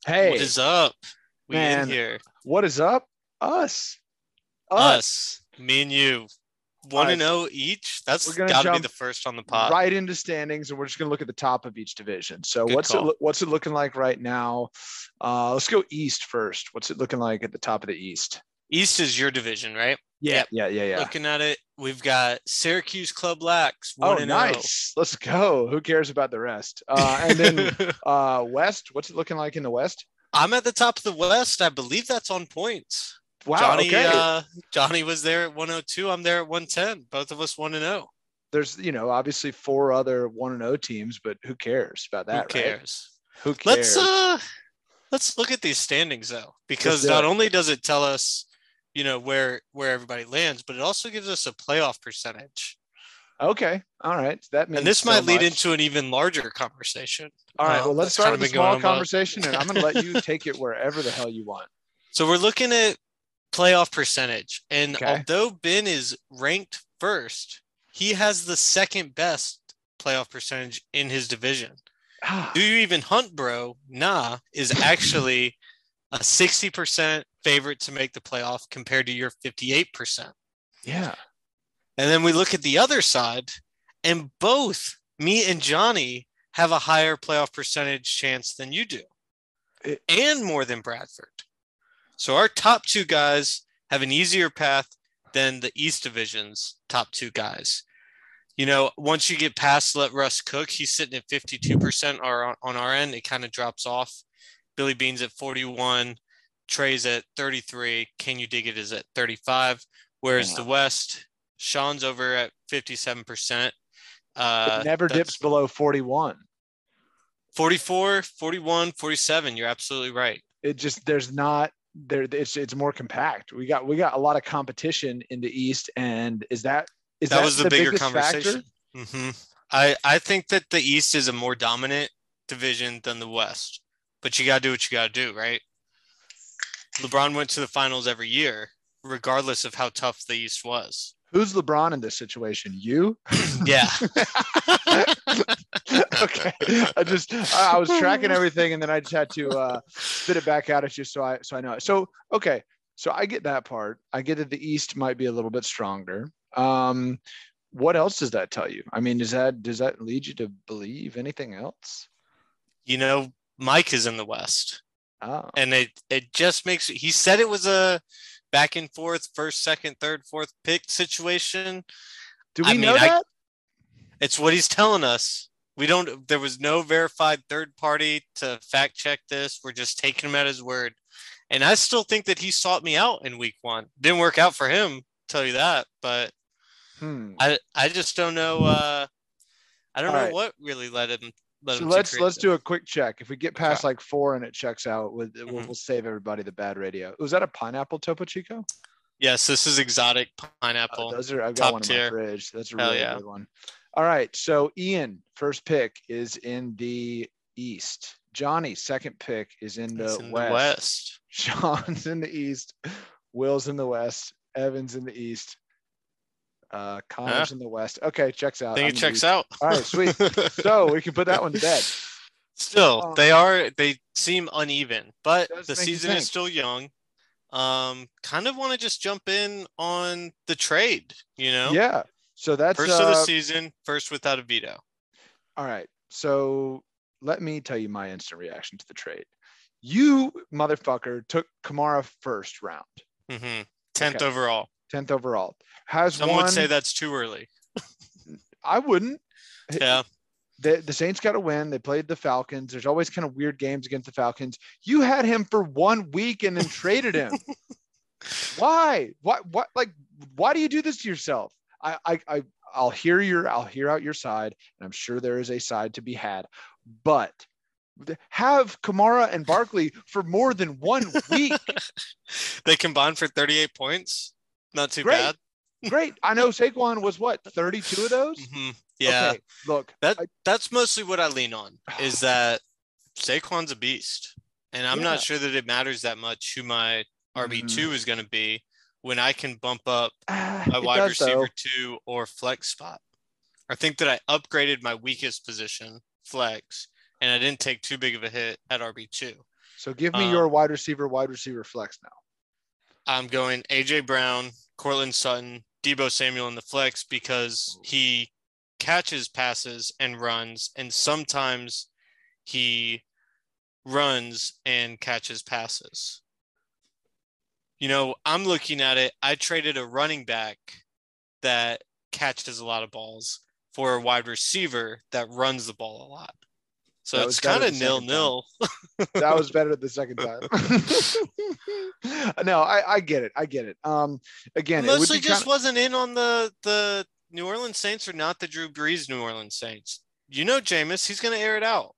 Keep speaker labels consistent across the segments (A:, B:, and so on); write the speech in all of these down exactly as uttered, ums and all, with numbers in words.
A: What
B: Hey,
A: is up? We in
B: man,
A: here.
B: what is up? Us. Us.
A: Us. Me and you.
B: All
A: One
B: right,
A: and
B: so
A: oh each.
B: we're
A: That's
B: gonna
A: gotta be the
B: jump
A: first on the pot.
B: right into standings, and we're just gonna look at the top of each division. So
A: Good
B: what's it
A: call.
B: lo- what's it looking like right now? Uh, let's go East first. What's it looking like at the top of the East?
A: East is your division, right?
B: Yeah,
A: Yep.
B: yeah, yeah, yeah.
A: Looking at it, we've got Syracuse Club Lax,
B: Oh,
A: one and oh.
B: nice. Let's go. Who cares about the rest? Uh, and then uh, West. What's it looking like in the West?
A: I'm at the top of the West. I believe that's on points.
B: Wow.
A: Johnny
B: Okay.
A: uh Johnny was there at one oh two. I'm there at one ten. Both of us one and oh.
B: There's you know obviously four other one and zero teams, but who cares about
A: Who
B: that, right?
A: cares?
B: Who
A: Let's
B: cares?
A: uh let's look at these standings though,
B: Let's
A: because
B: do
A: not
B: it.
A: only does it tell us, you know, where where everybody lands, but it also gives us a playoff percentage.
B: Okay. All right. That
A: And
B: means
A: this
B: so
A: might lead
B: much.
A: into an even larger conversation.
B: All right. Well,
A: Um,
B: let's
A: that's
B: start
A: kind of
B: with a
A: been going
B: small
A: on about.
B: conversation, and I'm going to let you take it wherever the hell you want.
A: So we're looking at playoff percentage, and
B: Okay.
A: although Ben is ranked first, he has the second best playoff percentage in his division. Do you even hunt, bro? Nah, is actually a sixty percent favorite to make the playoff compared to your fifty-eight percent.
B: Yeah.
A: And then we look at the other side, and both me and Johnny have a higher playoff percentage chance than you do,
B: It,
A: and more than Bradford. So our top two guys have an easier path than the East Division's top two guys. You know, once you get past let Russ cook, he's sitting at fifty-two percent or on our end, it kind of drops off. Billy Bean's at forty-one, Trey's at thirty-three, Can You Dig It is at thirty-five, whereas
B: yeah.
A: the West, Sean's over at fifty-seven percent.
B: It
A: Uh,
B: never dips
A: that's
B: below forty-one.
A: forty-four, forty-one, forty-seven. You're absolutely right.
B: It just there's not there. It's it's more compact. We got we got a lot of competition in the East, and is that is
A: That
B: that
A: was the
B: the
A: bigger
B: biggest factor?
A: conversation. Mm-hmm. I, I think that the East is a more dominant division than the West, but you got to do what you got to do, right? LeBron went to the finals every year, regardless of how tough the East was.
B: Who's LeBron in this situation? You?
A: Yeah.
B: Okay. I just I was tracking everything, and then I just had to uh, spit it back out at you so I so I know. So okay, so I get that part. I get that the East might be a little bit stronger. Um, what else does that tell you? I mean, does that does that lead you to believe anything else?
A: You know, Mike is in the West,
B: Oh,
A: and it it just makes he said it was a back and forth, first, second, third, fourth pick situation.
B: do
A: I
B: we know
A: mean, I
B: that?
A: it's what he's telling us. We don't. There was no verified third party to fact check this. We're just taking him at his word, and I still think that he sought me out in week one. Didn't work out for him, tell you that. But
B: Hmm.
A: I I just don't know. Uh, I don't
B: All
A: know
B: right.
A: what really led him led
B: So
A: him to
B: let's
A: create
B: let's
A: this.
B: do a quick check. If we get
A: Okay.
B: past like four and it checks out, we'll, we'll,
A: Mhm.
B: we'll save everybody the bad radio. Was that a pineapple Topo Chico?
A: Yes, this is exotic
B: Uh,
A: pineapple,
B: those are I've got
A: top
B: one in my
A: tier.
B: fridge. That's a
A: Hell
B: really
A: yeah.
B: good one. All right. So Ian, first pick is in the East. Johnny, second pick is in
A: It's
B: the
A: in the
B: West.
A: West.
B: Sean's in the East. Will's in the West. Evans in the East. Uh,
A: Yeah,
B: Connor's in the West. Okay, checks
A: I
B: out.
A: think
B: I'm
A: it
B: in the
A: checks
B: East.
A: out.
B: All right, sweet. So we can put that one to bed.
A: Still,
B: Um,
A: they are they seem uneven, but
B: does
A: the
B: make you
A: season is
B: think.
A: still young. Um, kind of want to just jump in on the trade, you know?
B: Yeah. So that's
A: First of the
B: uh
A: season, first without a veto.
B: all right. So let me tell you my instant reaction to the trade. You motherfucker took Kamara first round.
A: Mm-hmm. tenth
B: Okay.
A: overall.
B: tenth overall. Has
A: Some would say
B: one.
A: that's too early.
B: I wouldn't.
A: Yeah.
B: The, the Saints got to win. They played the Falcons. There's always kind of weird games against the Falcons. You had him for one week and then traded him. Why? What? What? Like, why do you do this to yourself? I, I, I, I'll hear your, I'll hear out your side, and I'm sure there is a side to be had. But have Kamara and Barkley for more than one week.
A: They combined for thirty-eight points. Not too
B: Great,
A: bad.
B: great. I know Saquon was what thirty-two of those.
A: Mm-hmm. Yeah.
B: Okay, look,
A: That
B: I,
A: that's mostly what I lean on is that Saquon's a beast. And I'm
B: yeah.
A: not sure that it matters that much who my R B two
B: Mhm.
A: is going to be when I can bump up
B: Ah,
A: my
B: it
A: wide
B: does
A: receiver
B: though.
A: two or flex spot. I think that I upgraded my weakest position, flex, and I didn't take too big of a hit at R B two.
B: So give me
A: Um,
B: your wide receiver, wide receiver flex now.
A: I'm going A J Brown, Cortland Sutton, Deebo Samuel in the flex because he catches passes and runs, and sometimes he runs and catches passes. You know, I'm looking at it. I traded a running back that catches a lot of balls for a wide receiver that runs the ball a lot. So
B: That
A: it's
B: was better
A: kind of
B: the
A: nil
B: second
A: nil.
B: That was better the second time. No, I, I get it. I get it. Um, again, it would
A: Mostly
B: be
A: just
B: kind of,
A: wasn't in on the the New Orleans Saints or not the Drew Brees New Orleans Saints. You know, Jameis, he's going to air it out.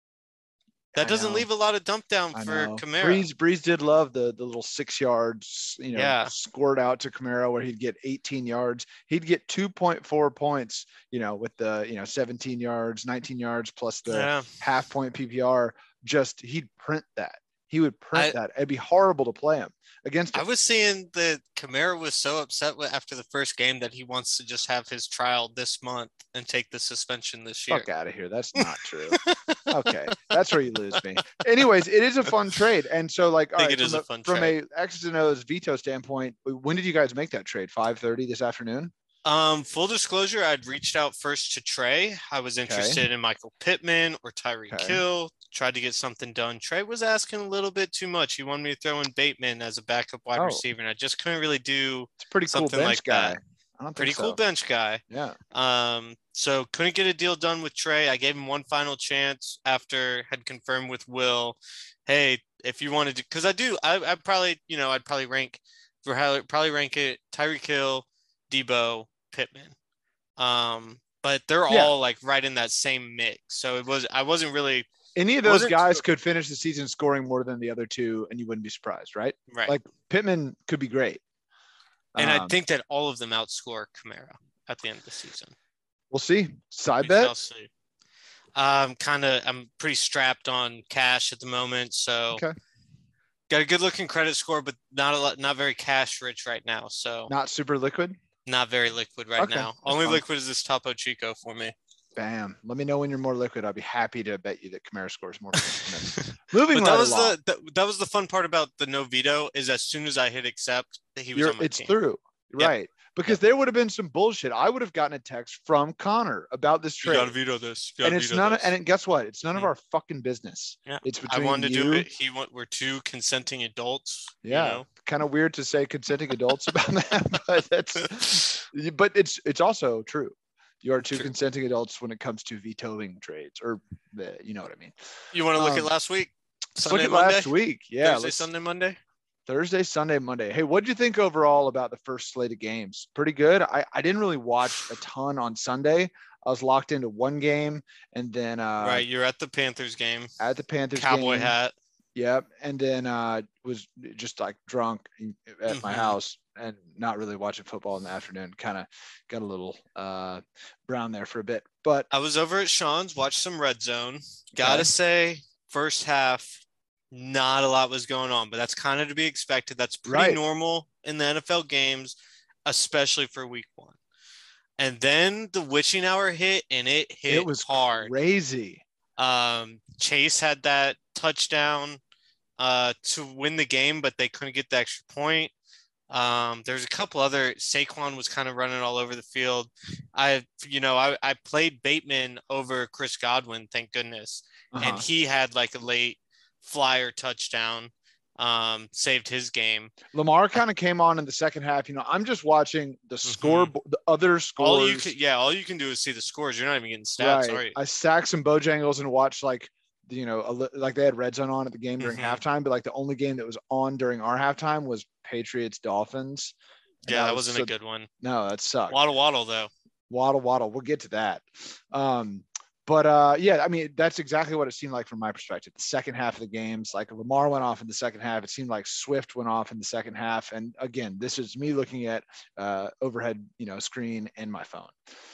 A: That
B: I
A: doesn't
B: know.
A: leave a lot of dump down
B: I
A: for
B: know.
A: Kamara.
B: Breeze Breeze did love the the little six yards, you know,
A: Yeah.
B: scored out to Camaro where he'd get eighteen yards. He'd get two point four points, you know, with the, you know, seventeen yards, nineteen yards plus the
A: Yeah.
B: half point P P R. Just he'd print that. He would print
A: I-
B: that. It'd be horrible to play him against
A: I
B: him.
A: was seeing that Kamara was so upset with, after the first game that he wants to just have his trial this month and take the suspension this year.
B: Fuck out of here. That's not true. Okay, that's where you lose me. Anyways, it is a fun trade, and so like, all
A: I think
B: right,
A: it is
B: from
A: a fun
B: from
A: trade.
B: a X's and O's veto standpoint, when did you guys make that trade? five thirty this afternoon.
A: Um, full disclosure, I'd reached out first to Trey. I was interested in Michael Pittman or Tyreek
B: Okay.
A: Hill. Tried to get something done. Trey was asking a little bit too much. He wanted me to throw in Bateman as a backup wide
B: Oh.
A: receiver, and I just couldn't really do
B: It's a pretty cool
A: something
B: bench
A: like
B: guy.
A: that.
B: I don't
A: Pretty
B: think
A: cool
B: so.
A: bench guy.
B: Yeah.
A: Um, so couldn't get a deal done with Trey. I gave him one final chance after had confirmed with Will, hey, if you wanted to, because I do, I I probably, you know, I'd probably rank for how probably rank it Tyreek Hill, Deebo, Pittman. Um, but they're
B: Yeah.
A: all like right in that same mix. So it was I wasn't really
B: Any of those
A: Wasn't-
B: guys could finish the season scoring more than the other two, and you wouldn't be surprised, right?
A: right.
B: Like Pittman could be great.
A: and I
B: Um,
A: think that all of them outscore Kamara at the end of the season.
B: we'll see. Side
A: We
B: bet.
A: shall see. Um, kind of, I'm pretty strapped on cash at the moment, so
B: Okay.
A: got a good looking credit score, but not a lot, not very cash rich right now. So
B: Not super liquid.
A: not very liquid right
B: Okay,
A: now.
B: that's
A: Only
B: fine.
A: liquid is this Topo Chico for me.
B: Bam. Let me know when you're more liquid. I'll be happy to bet you that Kamara scores more points than him. Moving
A: But that
B: right
A: was
B: along.
A: the that, that was the fun part about the no veto is as soon as I hit accept, that he was
B: You're,
A: on my
B: it's
A: team.
B: through.
A: Yep.
B: Right. Because there would have been some bullshit. I would have gotten a text from Connor about this
A: You gotta
B: trade.
A: veto this. You
B: And
A: gotta
B: it's
A: veto
B: none of,
A: this.
B: and it, guess what? It's none of
A: Mm.
B: our fucking business.
A: Yeah.
B: It's
A: I
B: between
A: wanted to
B: you.
A: do it. He want we're two consenting adults.
B: Yeah.
A: You know?
B: Kind of weird to say consenting adults about that, but that's but it's it's also true. You are two
A: True.
B: consenting adults when it comes to vetoing trades, or the, you know what I mean.
A: You want to look
B: Um,
A: at last week?
B: Let's
A: Sunday,
B: look at
A: Monday?
B: last week. Yeah,
A: Thursday,
B: let's-
A: Sunday, Monday.
B: Thursday, Sunday, Monday. Hey, what did you think overall about the first slate of games? Pretty good. I, I didn't really watch a ton on Sunday. I was locked into one game, and then uh,
A: Right, you're at the Panthers game.
B: at the Panthers
A: Cowboy
B: game.
A: hat.
B: Yep. And then uh was just like drunk at my
A: Mhm.
B: house and not really watching football in the afternoon. Kind of got a little uh brown there for a bit. But
A: I was over at Sean's, watched some Red Zone. Gotta
B: Okay.
A: say, first half, not a lot was going on, but that's kind of to be expected. That's pretty
B: Right.
A: normal in the N F L games, especially for week one. And then the witching hour hit, and it hit
B: it was
A: hard.
B: crazy.
A: Um, Chase had that touchdown uh, to win the game, but they couldn't get the extra point. Um, there's a couple other. Saquon was kind of running all over the field. I, you know, I, I played Bateman over Chris Godwin, thank goodness,
B: Uh-huh.
A: and he had like a late flyer touchdown, um, saved his game.
B: Lamar kind of came on in the second half. You know, I'm just watching the score, the other scores.
A: All you can, yeah, all you can do is see the scores. You're not even getting stats,
B: right.
A: are you?
B: I stacked some Bojangles and watched like, you know, a, li- like they had Red Zone on at the game during
A: Mhm.
B: halftime, but like the only game that was on during our halftime was Patriots Dolphins. And
A: Yeah, that
B: was
A: wasn't
B: so-
A: a good one.
B: No, that sucked.
A: Waddle waddle though.
B: Waddle, waddle. We'll get to that. Um, but uh, yeah, I mean, that's exactly what it seemed like from my perspective. The second half of the games, like Lamar went off in the second half. It seemed like Swift went off in the second half. And again, this is me looking at uh, overhead, you know, screen and my phone.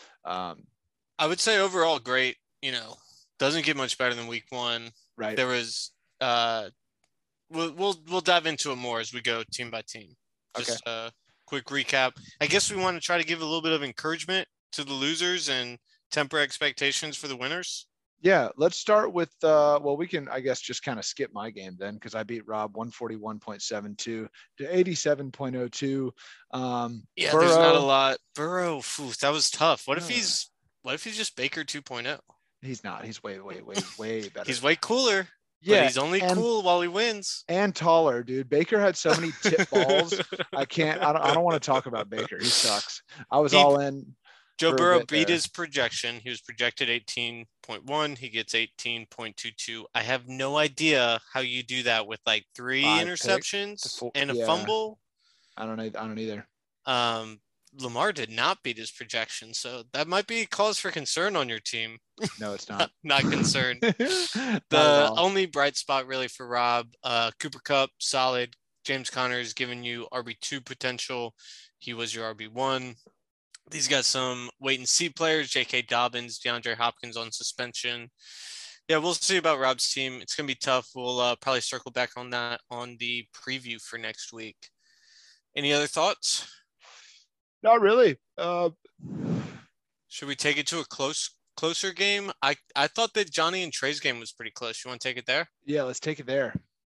B: Um,
A: I would say overall great. You know, doesn't get much better than week one.
B: right.
A: There was uh we'll we'll we'll dive into it more as we go team by team. Just a quick recap. I guess we want to try to give a little bit of encouragement to the losers and temper expectations for the winners.
B: Yeah, let's start with uh well, we can I guess just kind of skip my game then because I beat Rob one forty-one point seven two to eighty-seven point oh two. Um
A: Yeah, there's not a
B: Burrow,
A: lot. Burrow, phew, that was tough. What if
B: uh,
A: he's what if he's just Baker 2.0?
B: he's not. He's way, way, way, way better.
A: He's way cooler, but
B: Yeah,
A: he's only
B: and
A: cool while he wins.
B: and taller, dude. Baker had so many tip balls. I can't. I don't. I don't want to talk about Baker. He sucks. I was
A: He-
B: all in
A: Joe
B: for a
A: Burrow
B: bit
A: beat
B: there.
A: his projection. He was projected eighteen point one. He gets eighteen point two two. I have no idea how you do that with like three
B: Five pick,
A: interceptions
B: four-
A: and a
B: yeah.
A: fumble.
B: I don't know. I don't either.
A: Um, Lamar did not beat his projection, so that might be cause for concern on your team.
B: No, it's not.
A: Not concerned.
B: Not at
A: The
B: all.
A: only bright spot really for Rob, uh, Cooper Cup, solid. James Conner is giving you R B two potential. He was your R B one. He's got some wait and see players, J K. Dobbins, DeAndre Hopkins on suspension. Yeah, we'll see about Rob's team. It's going to be tough. We'll uh, probably circle back on that on the preview for next week. Any other thoughts?
B: Not really. Uh,
A: Should we take it to a close closer game? I, I thought that Johnny and Trey's game was pretty close. You want to take it there?
B: yeah, let's take it there.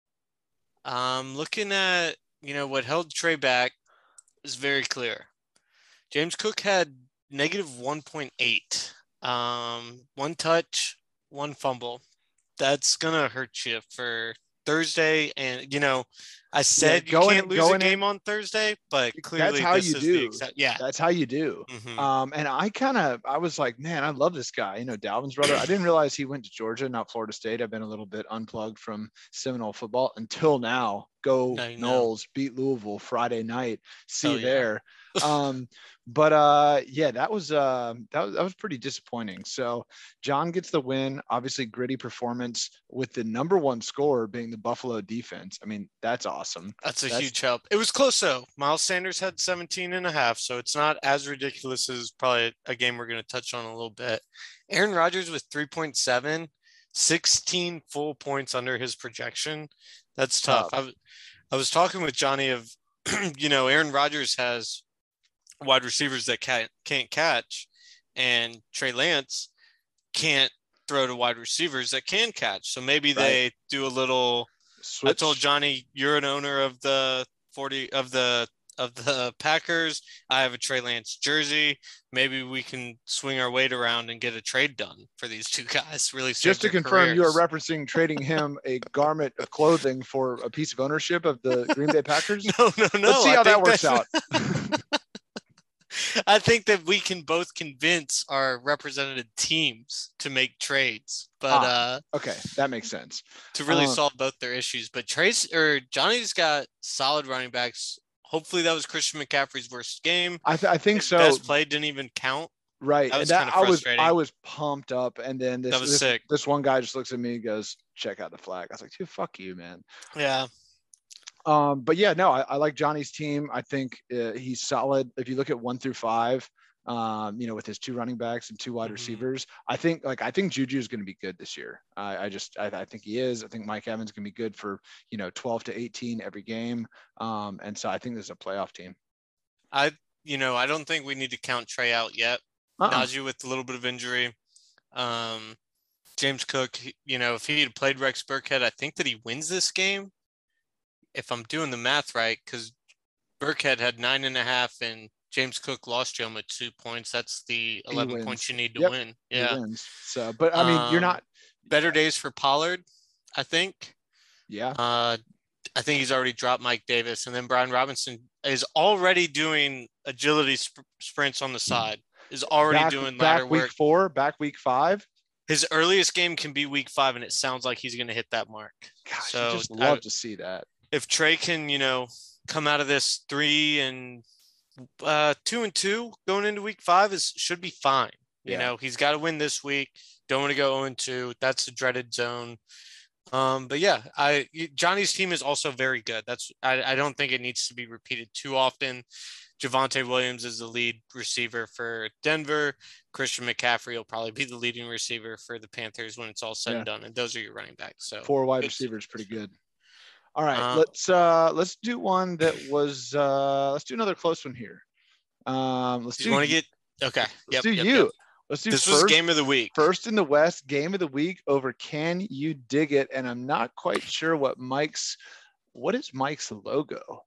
A: Um, looking at, you know, what held Trey back is very clear. James Cook had negative one point eight. Um, one touch, one fumble. That's going to hurt you for Thursday. And, you know, I said
B: Yeah, going-
A: you can't lose a
B: going
A: game
B: in-
A: on Thursday, but clearly
B: That's how
A: this
B: you
A: is
B: do.
A: the exact. Yeah.
B: That's how you do.
A: Mhm.
B: Um, and I kind of, I was like, man, I love this guy. You know, Dalvin's brother. I didn't realize he went to Georgia, not Florida State. I've been a little bit unplugged from Seminole football until now. Go
A: Now you know.
B: Noles, beat Louisville Friday night. See
A: Hell
B: you
A: yeah.
B: there. Um, but uh, yeah, that was uh, that was that was pretty disappointing. So John gets the win. Obviously, gritty performance with the number one scorer being the Buffalo defense. I mean, that's awesome.
A: That's a
B: That's-
A: huge help. It was close though. Miles Sanders had seventeen and a half, so it's not as ridiculous as probably a game we're going to touch on a little bit. Aaron Rodgers with three point seven, sixteen full points under his projection. That's tough. I, w- I was talking with Johnny of, you know, Aaron Rodgers has wide receivers that can't, can't catch, and Trey Lance can't throw to wide receivers that can catch. So maybe
B: Right.
A: they do a little
B: Switch.
A: I told Johnny, you're an owner of the forty of the of the Packers. I have a Trey Lance jersey. Maybe we can swing our weight around and get a trade done for these two guys. Really, save
B: Just to
A: their
B: confirm, you are
A: careers.
B: referencing trading him a garment of clothing for a piece of ownership of the Green Bay Packers.
A: No, no, no.
B: Let's see
A: I
B: how that
A: think
B: works
A: that's-
B: out.
A: I think that we can both convince our represented teams to make trades, but
B: Ah.
A: uh,
B: Okay, that makes sense.
A: to really
B: Um,
A: solve both their issues. But Trace or Johnny's got solid running backs. Hopefully, that was Christian McCaffrey's worst game.
B: I, th- I think
A: His
B: so.
A: Best play didn't even count.
B: Right.
A: That was
B: And
A: kinda
B: I was
A: frustrating.
B: I was pumped up, and then this
A: That was
B: this,
A: sick.
B: this one guy just looks at me and goes, "Check out the flag." I was like, "Dude, fuck you, man."
A: Yeah.
B: Um, but yeah, no, I, I like Johnny's team. I think uh, he's solid. If you look at one through five, um, you know, with his two running backs and two wide
A: Mhm.
B: receivers, I think like I think Juju is going to be good this year. I, I just I, I think he is. I think Mike Evans is going to be good for you know twelve to eighteen every game. Um, and so I think this is a playoff team.
A: I, you know, I don't think we need to count Trey out yet.
B: Uh-uh.
A: Najee with a little bit of injury. Um, James Cook, he- you know, if he had played Rex Burkhead, I think that he wins this game. If I'm doing the math right, because Burkhead had nine and a half and James Cook lost you with two points. That's the eleven
B: wins.
A: points you need to
B: Yep.
A: win.
B: He
A: Yeah.
B: wins. So, but I mean, you're
A: Um,
B: not.
A: Better days for Pollard, I think.
B: Yeah.
A: Uh, I think he's already dropped Mike Davis, and then Brian Robinson is already doing agility sp- sprints on the side. Is already
B: back,
A: doing
B: back
A: ladder
B: week
A: work.
B: four, back week five.
A: His earliest game can be week five, and it sounds like he's going to hit that mark.
B: Gosh,
A: So,
B: I just
A: I-
B: love to see that.
A: If Trey can, you know, come out of this three and uh, two and two going into week five, is should be fine. You
B: Yeah.
A: know, he's got to win this week. Don't want to go zero and two. That's the dreaded zone. Um, but yeah, I Johnny's team is also very good. That's I, I don't think it needs to be repeated too often. Javonte Williams is the lead receiver for Denver. Christian McCaffrey will probably be the leading receiver for the Panthers when it's all said
B: Yeah.
A: and done. And those are your running backs. So
B: Four wide
A: good.
B: receivers, pretty good. All right,
A: Uh,
B: let's uh let's do one that was uh let's do another close one here. Um, let's
A: do
B: do
A: you want to get okay?
B: let's
A: Yep,
B: do
A: yep,
B: you.
A: yep.
B: Let's do
A: This
B: first,
A: was game of the week.
B: First in the West, game of the week over Can You Dig It? And I'm not quite sure what Mike's, what is Mike's logo?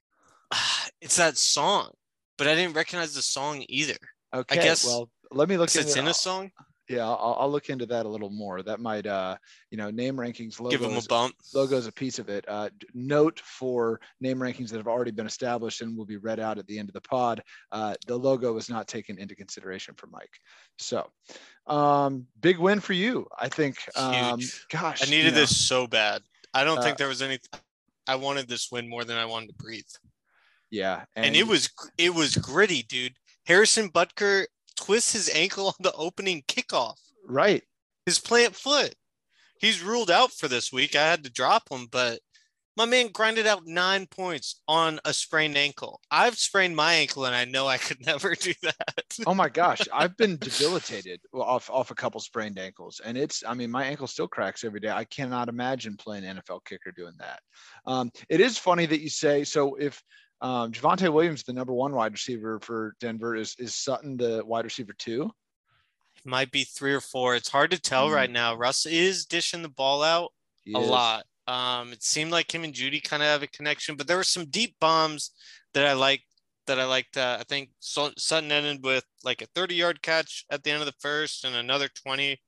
A: It's that song, but I didn't recognize the song either.
B: Okay,
A: I guess
B: well, let me look
A: into, it's in a song.
B: Yeah, I'll, I'll look into that a little more. That might, uh, you know, name rankings logo.
A: Give them a bump.
B: Logo is a piece of it. Uh, note for name rankings that have already been established and will be read out at the end of the pod. Uh, the logo was not taken into consideration for Mike. So, um, big win for you, I think. Um, gosh,
A: I needed
B: you know,
A: this so bad. I don't
B: uh,
A: think there was any. I wanted this win more than I wanted to breathe.
B: Yeah,
A: and, and it was it was gritty, dude. Harrison Butker twists his ankle on the opening kickoff.
B: Right.
A: His plant foot. He's ruled out for this week. I had to drop him, but my man grinded out nine points on a sprained ankle. I've sprained my ankle, and I know I could never do that.
B: Oh my gosh, I've been debilitated off off a couple sprained ankles, and it's. I mean, my ankle still cracks every day. I cannot imagine playing N F L kicker doing that. Um, it is funny that you say so. If um, Javonte Williams, the number one wide receiver for Denver, is is Sutton the wide receiver two?
A: Might be three or four. It's hard to tell mm. right now. Russ is dishing the ball out he a is. lot. Um, it seemed like him and Judy kind of have a connection, but there were some deep bombs that I liked. That I liked. Uh, I think Sutton ended with like a thirty-yard catch at the end of the first, and another twenty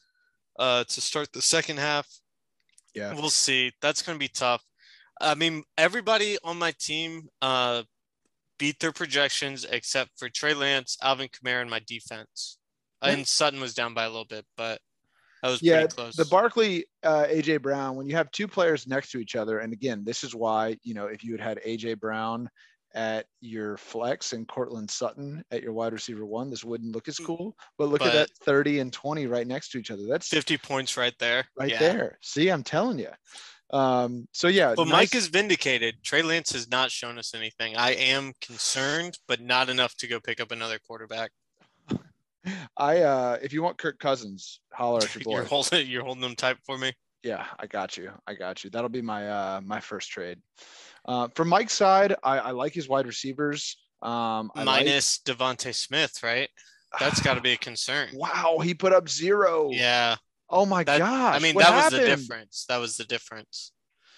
A: uh, to start the second half.
B: Yeah,
A: we'll see. That's going to be tough. I mean, everybody on my team uh, beat their projections except for Trey Lance, Alvin Kamara, and my defense. Yeah. And Sutton was down by a little bit, but that was
B: yeah,
A: pretty close.
B: The Barkley, uh, A J Brown, when you have two players next to each other, and again, this is why, you know, if you had had A J Brown at your flex and Cortland Sutton at your wide receiver one, this wouldn't look as cool. But look but at that thirty and twenty right next to each other. That's
A: fifty points right there.
B: Right
A: yeah.
B: there. See, I'm telling you. Um, so yeah.
A: But
B: nice.
A: Mike is vindicated. Trey Lance has not shown us anything. I am concerned, but not enough to go pick up another quarterback.
B: I uh if you want Kirk Cousins, holler at your boy.
A: You're holding you're holding them tight for me.
B: Yeah, I got you. I got you. That'll be my uh my first trade. Uh, from Mike's side, I, I like his wide receivers. Um, I
A: Minus like... Devontae Smith, right? That's got to be a concern.
B: Wow, he put up zero.
A: Yeah.
B: Oh my
A: that,
B: gosh.
A: I mean,
B: what
A: that
B: happened?
A: was the difference. That was the difference.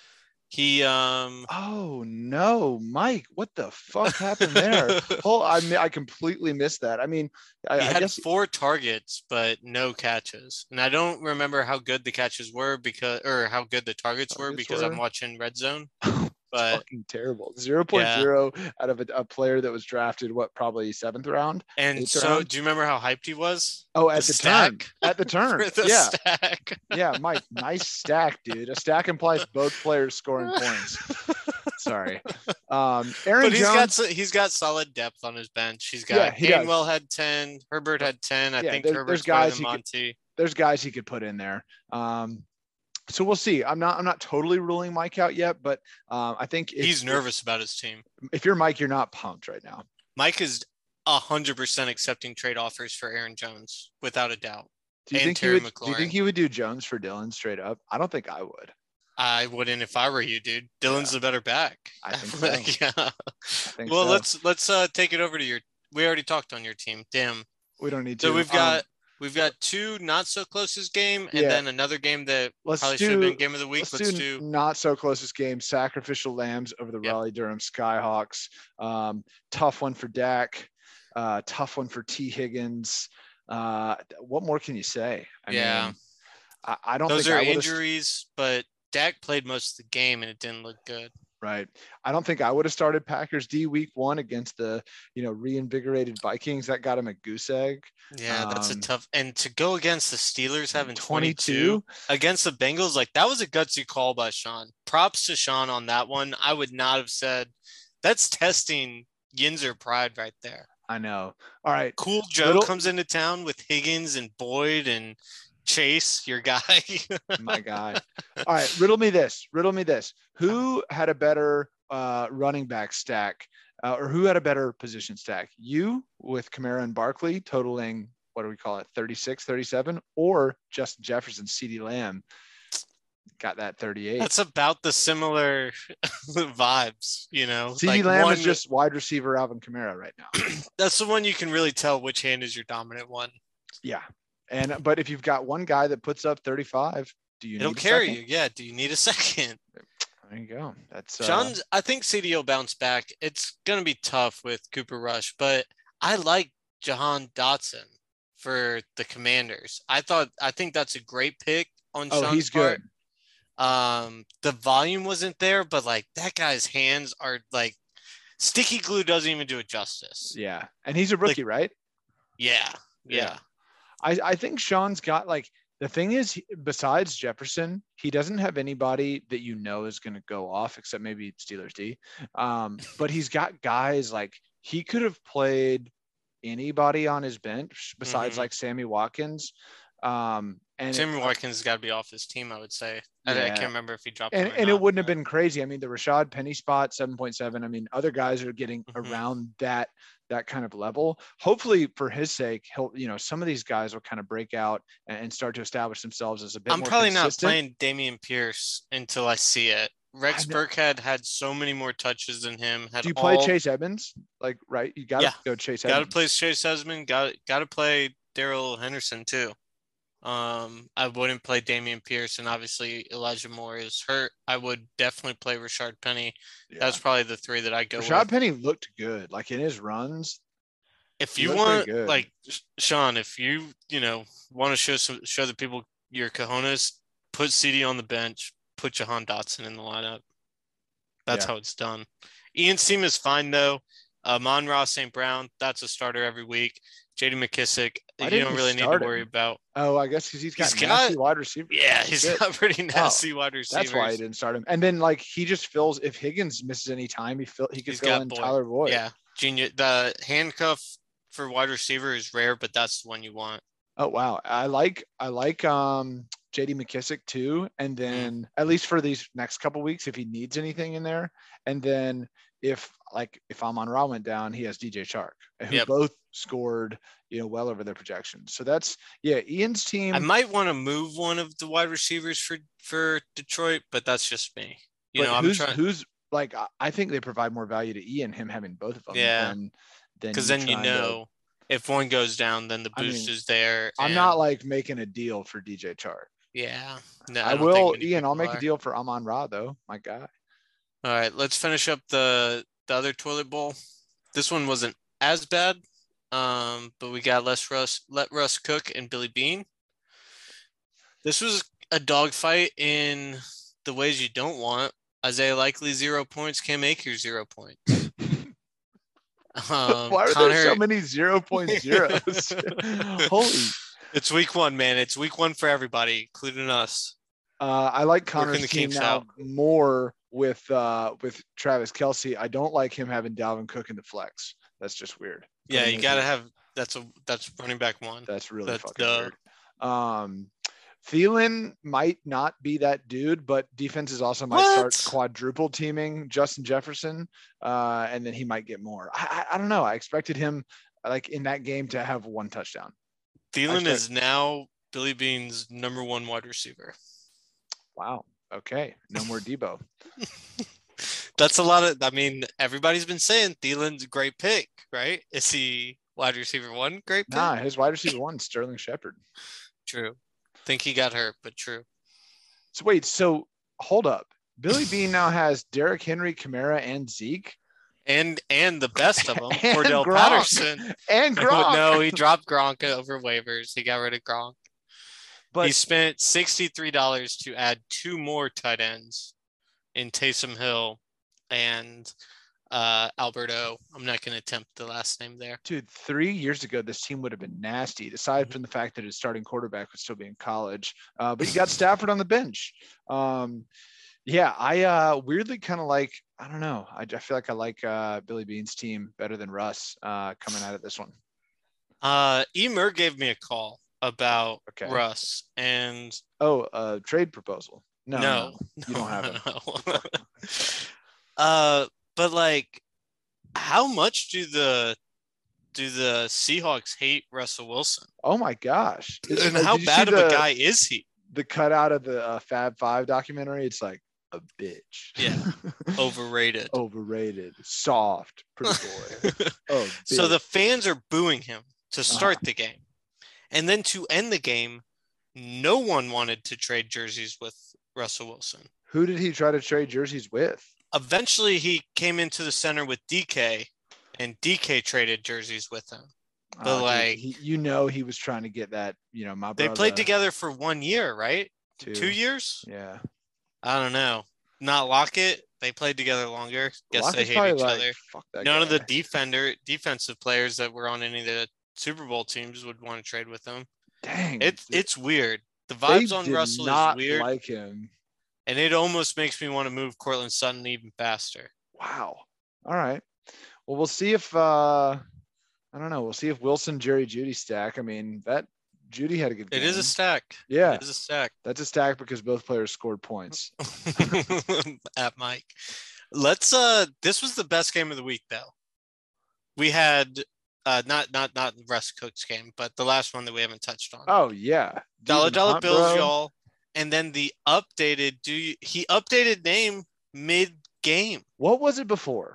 A: He um
B: oh no, Mike, what the fuck happened there? Oh, I I completely missed that. I mean, I,
A: he
B: I
A: had
B: guess
A: four targets but no catches. And I don't remember how good the catches were because or how good the targets, targets were because were? I'm watching Red Zone. But
B: fucking terrible. zero point zero yeah. out of a, a player that was drafted what, probably seventh round.
A: And so round? Do you remember how hyped he was?
B: Oh, at the, the turn. At the turn.
A: the
B: yeah.
A: Stack.
B: Yeah, Mike, nice stack, dude. A stack implies both players scoring points. Sorry. Um, Aaron
A: but he's
B: Jones,
A: got he's got solid depth on his bench. He's got
B: yeah, he
A: Gainwell had ten, Herbert had ten. I
B: yeah,
A: think
B: there,
A: Herbert's
B: there's guys
A: better than Monty.
B: Could, there's guys he could put in there. Um, so we'll see. I'm not I'm not totally ruling Mike out yet, but um, I think if,
A: he's nervous about his team.
B: If you're Mike, you're not pumped right now.
A: Mike is a hundred percent accepting trade offers for Aaron Jones without a doubt.
B: Do you
A: and
B: think
A: Terry
B: he would?
A: McLaurin.
B: Do you think he would do Jones for Dylan straight up? I don't think I would.
A: I wouldn't if I were you, dude. Dylan's yeah. the better back.
B: I think so.
A: yeah.
B: I think
A: well,
B: so.
A: let's let's uh, take it over to your. We already talked on your team. Damn.
B: We don't need to.
A: So we've got.
B: Um,
A: We've got two not so closest game and
B: yeah.
A: then another game that
B: let's
A: probably
B: do,
A: should have been game of the week.
B: Let's,
A: let's
B: do,
A: do
B: not so closest game. Sacrificial lambs over the
A: yep.
B: Raleigh Durham Skyhawks. Um, tough one for Dak. Uh, tough one for T Higgins. Uh, what more can you say? I
A: yeah,
B: mean, I, I don't.
A: Those
B: think
A: are
B: I
A: injuries, but Dak played most of the game and it didn't look good.
B: Right. I don't think I would have started Packers D week one against the, you know, reinvigorated Vikings. That got him a goose egg.
A: Yeah, that's
B: um,
A: a tough. And to go against the Steelers having twenty-two,
B: twenty-two
A: against the Bengals, like that was a gutsy call by Sean. Props to Sean on that one. I would not have said that's testing Yinzer pride right there.
B: I know. All right.
A: Cool Joe Little... comes into town with Higgins and Boyd and Chase, your guy.
B: My guy. All right, riddle me this. Riddle me this. Who had a better uh, running back stack, uh, or who had a better position stack? You with Kamara and Barkley totaling, what do we call it, thirty-six, thirty-seven, or Justin Jefferson, CeeDee Lamb got that thirty-eight?
A: That's about the similar vibes, you know.
B: CeeDee
A: like
B: Lamb
A: one...
B: is just wide receiver Alvin Kamara right now.
A: That's the one you can really tell which hand is your dominant one.
B: Yeah. And but if you've got one guy that puts up thirty-five, do you
A: It'll
B: need a
A: carry
B: second?
A: you. Yeah. Do you need a second?
B: There you go. That's uh,
A: Sean's, I think C D will bounce back. It's going to be tough with Cooper Rush, but I like Jahan Dotson for the Commanders. I thought, I think that's a great pick on
B: oh,
A: Sean's
B: he's
A: part.
B: good.
A: Um, the volume wasn't there, but like that guy's hands are like sticky glue doesn't even do it justice.
B: Yeah. And he's a rookie,
A: Like,
B: right?
A: Yeah. Yeah.
B: Yeah. I, I think Sean's got like the thing is, besides Jefferson, he doesn't have anybody that you know is going to go off except maybe Steelers D. Um, but he's got guys like he could have played anybody on his bench besides
A: Mhm.
B: like Sammy Watkins. Um, and
A: Sammy
B: it,
A: Watkins has got to be off his team, I would say. I, I
B: Yeah.
A: can't remember if he dropped
B: and,
A: him or
B: and it
A: not,
B: wouldn't have
A: but-
B: been crazy. I mean, the Rashad Penny spot, seven point seven. I mean, other guys are getting
A: Mhm.
B: around that that kind of level. Hopefully, for his sake, he'll you know some of these guys will kind of break out and, and start to establish themselves as a bit
A: I'm
B: more
A: probably not
B: consistent.
A: playing Damian Pierce until I see it. Rex
B: I know.
A: Burkhead had so many more touches than him. Had
B: Do you play
A: all,
B: Chase Edmonds? Like, right? You got to
A: Yeah.
B: go Chase
A: Got to
B: Edmonds.
A: play Chase Esmond. Got got to play Daryl Henderson too. Um, I wouldn't play Damian Pierce, and obviously Elijah Moore is hurt. I would definitely play Rashard Penny.
B: Yeah.
A: That's probably the three that I go
B: Rashad
A: with.
B: Penny looked good, like in his runs.
A: If
B: he
A: you
B: looked
A: want,
B: pretty good.
A: like Sean, if you you know want to show some show the people your cojones, put C D on the bench, put Jahan Dotson in the lineup. That's
B: Yeah.
A: how it's done. Ian Seam is fine though. Uh, Mon-Ra Saint Brown, that's a starter every week. J D McKissick,
B: Why
A: you
B: didn't
A: don't
B: you
A: really need to
B: start him?
A: worry about.
B: Oh, I guess because he's got
A: He's
B: nasty
A: got-
B: wide receivers.
A: Yeah, he's
B: Shit.
A: got pretty nasty wide receivers.
B: That's why I didn't start him. And then like he just fills if Higgins misses any time, he fill he could
A: He's
B: fill
A: got
B: in
A: Boyd.
B: Tyler Boyd.
A: Yeah, Junior. The handcuff for wide receiver is rare, but that's the one you want.
B: Oh wow. I like I like um J D McKissick too. And
A: Mm-hmm.
B: then at least for these next couple weeks, if he needs anything in there. And then if like if Amon Ra went down, he has D J Chark, who
A: Yep.
B: both scored, you know, well over their projections. So that's yeah, Ian's team.
A: I might want to move one of the wide receivers for for Detroit, but that's just me. You
B: but
A: know, I'm
B: who's
A: trying
B: who's like I- I think they provide more value to Ian, him having both of them
A: Yeah.
B: than than
A: because then you
B: trying to-
A: know if one goes down, then the
B: I
A: boost
B: mean,
A: is there.
B: I'm
A: and-
B: not like making a deal for D J Chark.
A: Yeah, no,
B: I,
A: don't
B: will,
A: think many
B: Ian. I'll
A: people
B: make
A: are.
B: a deal for Amon Ra though, my guy.
A: All right, let's finish up the the other toilet bowl. This one wasn't as bad, um, but we got Les Russ, Let Russ Cook, and Billy Bean. This was a dogfight in the ways you don't want. Isaiah Likely zero points, Cam Akers zero points. Um,
B: Why are
A: Connor,
B: there so many zero point zeros? Holy.
A: It's week one, man. It's week one for everybody, including us.
B: Uh, I like
A: Working
B: Connor's
A: the
B: team
A: kinks
B: now
A: out.
B: more with uh, with Travis Kelce. I don't like him having Dalvin Cook in the flex. That's just weird.
A: Yeah,
B: Putting
A: you
B: his-
A: got to have that's a that's running back one.
B: That's really
A: That's
B: fucking
A: duh.
B: weird. Um, Thielen might not be that dude, but defenses also might
A: What?
B: start quadruple teaming Justin Jefferson, uh, and then he might get more. I, I, I don't know. I expected him like in that game to have one touchdown.
A: Thielen
B: start-
A: is now Billy Bean's number one wide receiver.
B: Wow. Okay. No more Debo.
A: That's a lot of. I mean, everybody's been saying Thielen's a great pick, right? Is he wide receiver one? Great pick.
B: Nah, his wide receiver one, Sterling Shepard.
A: True. Think he got hurt, but true.
B: So wait, so hold up. Billy Bean now has Derrick Henry, Kamara, and Zeke,
A: And and the best of them,
B: And
A: Cordell
B: Gronk.
A: Patterson.
B: and Gronk.
A: No, he dropped Gronk over waivers. He got rid of Gronk.
B: but
A: he spent sixty-three dollars to add two more tight ends in Taysom Hill and uh, Alberto. I'm not going to attempt the last name there.
B: dude, three years ago, this team would have been nasty, aside from the fact that his starting quarterback would still be in college. Uh, but you got Stafford on the bench. Um, yeah, I uh, weirdly kind of like, I don't know. I, I feel like I like uh, Billy Bean's team better than Russ uh, coming out of this one.
A: Uh, Emer gave me a call about
B: Okay.
A: Russ, and
B: Oh, uh, trade proposal. No,
A: no,
B: no, you don't have it.
A: no. uh, but like, how much do the do the Seahawks hate Russell Wilson?
B: Oh my gosh. Is-
A: And
B: uh,
A: how
B: did you
A: bad
B: see
A: of a
B: the-
A: guy is he?
B: The cutout of the uh, Fab Five documentary? It's like a bitch.
A: Yeah. Overrated.
B: Overrated. Soft. Pretty boy. Oh,
A: So
B: bitch.
A: the fans are booing him to start
B: Uh-huh.
A: the game. And then to end the game, no one wanted to trade jerseys with Russell Wilson.
B: Who did he try to trade jerseys with?
A: Eventually, he came into the center with D K, and D K traded jerseys with him. But
B: Oh,
A: like,
B: dude, he, you know, he was trying to get that. You know, my
A: they
B: brother.
A: played together for one year, right?
B: Two,
A: Two years?
B: Yeah.
A: I don't know. Not Lockett. They played together longer. Guess
B: Lockett's
A: they hate each
B: like,
A: other.
B: Fuck that
A: None
B: guy.
A: of the defender defensive players that were on any of the Super Bowl teams would want to trade with him.
B: Dang,
A: It's
B: dude.
A: it's weird. The vibes
B: They
A: on
B: did
A: Russell
B: not
A: is weird,
B: like him.
A: and it almost makes me want to move Cortland Sutton even faster.
B: Wow. All right. Well, we'll see if uh I don't know. We'll see if Wilson, Jerry, Judy stack. I mean, that Judy had a good game.
A: It is a stack.
B: Yeah.
A: It is a stack.
B: That's a stack because both players scored points.
A: At Mike. Let's uh this was the best game of the week though. We had uh not not not Russ Cook's game, but the last one that we haven't touched on.
B: Oh yeah.
A: Dollar
B: Stephen
A: dollar
B: Hunt,
A: bills,
B: bro.
A: y'all. And then the updated do you, he updated name mid game.
B: What was it before?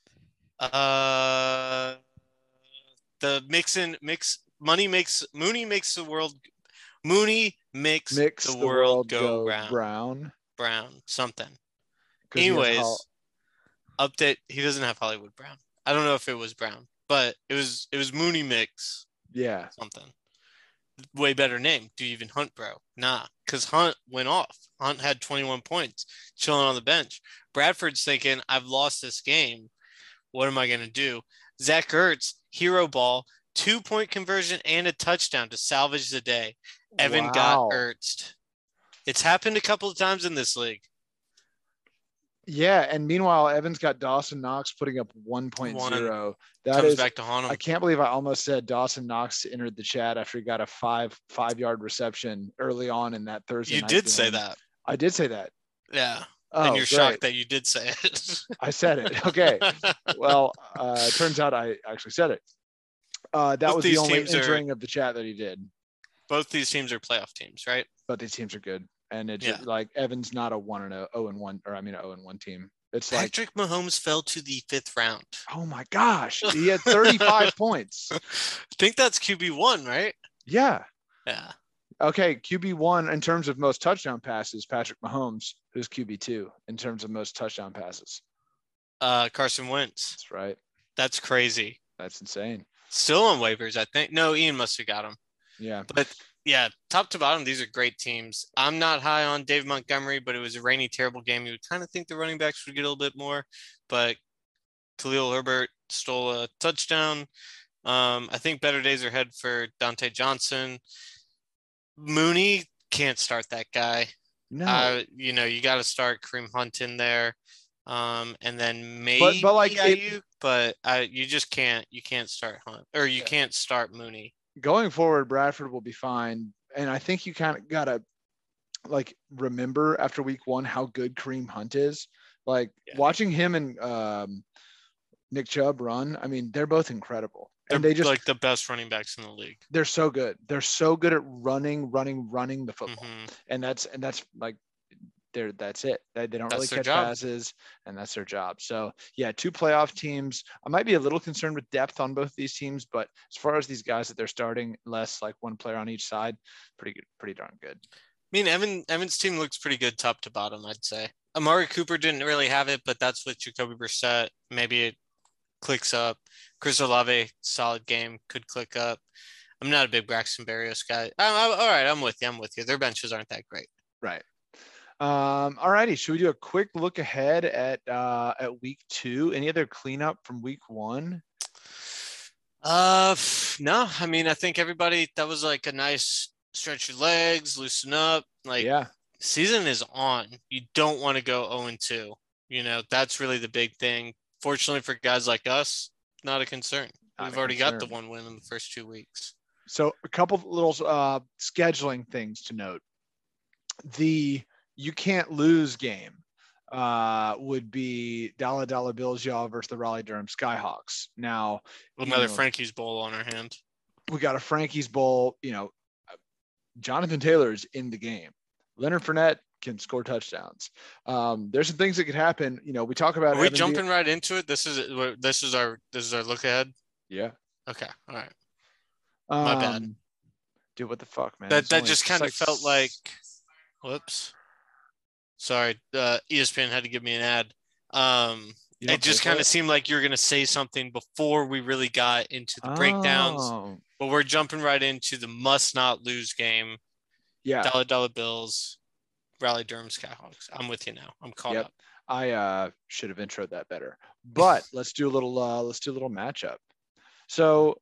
A: Uh the mixin mix money makes Mooney makes the world Mooney makes
B: Mix
A: the, world, go, round.
B: brown.
A: Brown something.
B: 'Cause he has
A: Anyways,
B: Hol-
A: update. He doesn't have Hollywood Brown. I don't know if it was Brown, but it was it was Mooney mix
B: yeah.
A: something. Way better name. Do you even Hunt, bro? Nah, because Hunt went off. Hunt had twenty-one points, chilling on the bench. Bradford's thinking, I've lost this game. What am I gonna do? Zach Ertz, hero ball, two point conversion and a touchdown to salvage the day. Evan
B: Wow.
A: got Ertz. It's happened a couple of times in this league.
B: Yeah, and meanwhile, Evans got Dawson Knox putting up one point
A: One.
B: oh. That
A: Comes
B: is,
A: back to haunt him.
B: I can't believe I almost said Dawson Knox entered the chat after he got a five five yard reception early on in that Thursday
A: You
B: night
A: did
B: game.
A: say that.
B: I did say that.
A: Yeah.
B: Oh,
A: and you're
B: great.
A: shocked that you did say it.
B: I said it. Okay. Well, uh, it turns out I actually said it. Uh, that
A: Both
B: was the
A: these
B: only
A: teams are-
B: entering of the chat that he did.
A: Both these teams are playoff teams, right?
B: But these teams are good, and it's
A: Yeah.
B: like Evans not a one and a zero and one, or I mean a zero and one team. It's like,
A: Patrick Mahomes fell to the fifth round.
B: oh my gosh, he had thirty-five points.
A: I think that's Q B one, right?
B: Yeah.
A: Yeah.
B: Okay, Q B one in terms of most touchdown passes, Patrick Mahomes, who's Q B two in terms of most touchdown passes.
A: Uh, Carson Wentz.
B: That's right.
A: That's crazy.
B: That's insane.
A: Still on waivers, I think. No, Ian must have got him.
B: Yeah.
A: But yeah, top to bottom, these are great teams. I'm not high on Dave Montgomery, but it was a rainy, terrible game. You would kind of think the running backs would get a little bit more, but Khalil Herbert stole a touchdown. Um, I think better days are ahead for Dante Johnson. Mooney can't start that guy.
B: No.
A: Uh, you know, you got to start Kareem Hunt in there. Um, and then maybe
B: but like, it-
A: Ayuk, but I, you just can't, you can't start Hunt or you
B: Yeah.
A: can't start Mooney.
B: Going forward, Bradford will be fine. And I think you kind of gotta like remember after week one how good Kareem Hunt is. Like
A: Yeah.
B: watching him and um, Nick Chubb run. I mean, they're both incredible,
A: They're
B: and they just
A: like the best running backs in the league.
B: they're so good. They're so good at running, running, running the football,
A: Mhm.
B: and that's and that's like they're that's it. They, they don't
A: That's
B: really
A: their
B: catch
A: job.
B: passes, and that's their job. So yeah, two playoff teams. I might be a little concerned with depth on both these teams, but as far as these guys that they're starting, less like one player on each side, pretty good, pretty darn good.
A: I mean, Evan Evan's team looks pretty good top to bottom, I'd say. Amari Cooper didn't really have it, but that's with Jacoby Brissett. Maybe it clicks up. Chris Olave, solid game, could click up. I'm not a big Braxton Berrios guy. I, I, all right, I'm with you. I'm with you. Their benches aren't that great.
B: Right. Um, all righty. Should we do a quick look ahead at uh, at week two? Any other cleanup from week one?
A: Uh, no. I mean, I think everybody that was like a nice stretch your legs, loosen up. Like,
B: yeah.
A: season is on. You don't want to go oh and two. You know, that's really the big thing. Fortunately for guys like us, not a concern.
B: Not
A: We've
B: a
A: already got the
B: concern.
A: one win in the first two weeks.
B: So a couple of little uh, scheduling things to note. The you can't lose game uh, would be Dollar Dollar Bills y'all versus the Raleigh Durham Skyhawks. Now
A: Another
B: you know,
A: Frankie's Bowl on our hand.
B: we got a Frankie's Bowl. You know, Jonathan Taylor's in the game. Leonard Fournette can score touchdowns. Um, there's some things that could happen. You know, we talk about
A: Are we
B: Evan
A: jumping
B: being-
A: right into it? This is this is our this is our look ahead.
B: Yeah.
A: Okay, all right.
B: Um,
A: My bad.
B: Dude, what the fuck, man?
A: That
B: It's
A: that
B: only-
A: just
B: it's
A: kind of
B: like
A: felt like, whoops. Sorry, uh, E S P N had to give me an ad. Um,
B: You don't
A: it just
B: pay for
A: kind of
B: it?
A: seemed like you were gonna say something before we really got into the breakdowns,
B: Oh,
A: but we're jumping right into the must not lose game.
B: yeah.
A: Dollar Dollar Bills, Raleigh Durham Skyhawks. I'm with you now. I'm caught
B: Yep.
A: up.
B: I uh, should have introed that better. But let's do a little uh, let's do a little matchup. So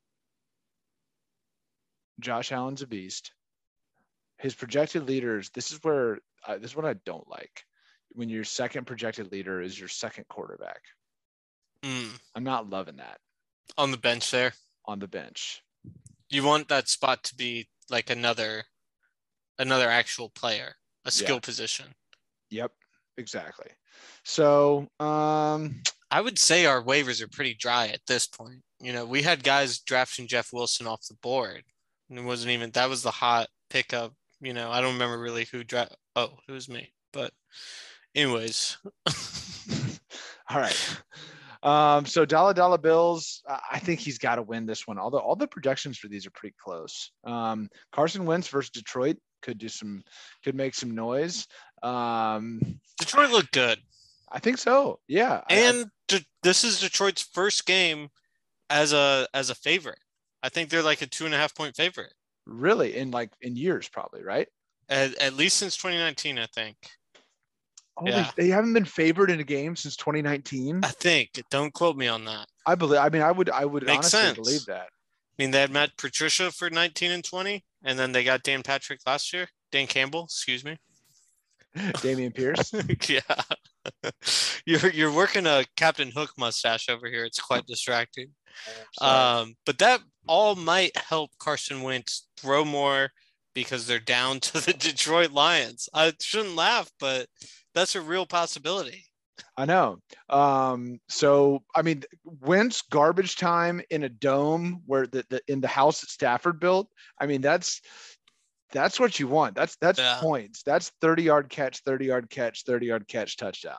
B: Josh Allen's a beast. His projected leaders, this is where uh, this is what I don't like. When your second projected leader is your second quarterback.
A: Mm.
B: I'm not loving that
A: On the bench there.
B: on the bench.
A: You want that spot to be like another another actual player, a skill
B: Yeah.
A: position.
B: Yep, exactly. So, um,
A: I would say our waivers are pretty dry at this point. You know, we had guys drafting Jeff Wilson off the board. And it wasn't even that was the hot pickup. You know, I don't remember really who draft. Oh, it was me. But anyways.
B: all right. Um, so dollar dollar bills, I I think he's got to win this one. Although all the projections for these are pretty close. Um, Carson Wentz versus Detroit could do some, could make some noise. Um,
A: Detroit looked good.
B: I think so. Yeah. I- I-
A: And De- this is Detroit's first game as a as a favorite. I think they're like a two and a half point favorite.
B: really in like in years, probably, right?
A: At, at least since twenty nineteen, I think.
B: Oh,
A: Yeah.
B: they, they haven't been favored in a game since twenty nineteen.
A: I think. Don't quote me on that.
B: I believe. I mean, I would. I would
A: Makes
B: honestly
A: sense.
B: believe that.
A: I mean, they had Matt Patricia for nineteen and twenty, and then they got Dan Patrick last year. Dan Campbell, excuse me.
B: Damian Pierce.
A: Yeah. You're you're working a Captain Hook mustache over here. It's quite distracting.
B: Sorry.
A: Um, but that all might help Carson Wentz throw more because they're down to the Detroit Lions. I shouldn't laugh, but that's a real possibility.
B: I know. Um, so I mean, Wentz garbage time in a dome where the, the in the house that Stafford built. I mean, that's that's what you want. That's that's
A: Yeah.
B: points. That's thirty yard catch, thirty yard catch, thirty yard catch, touchdown.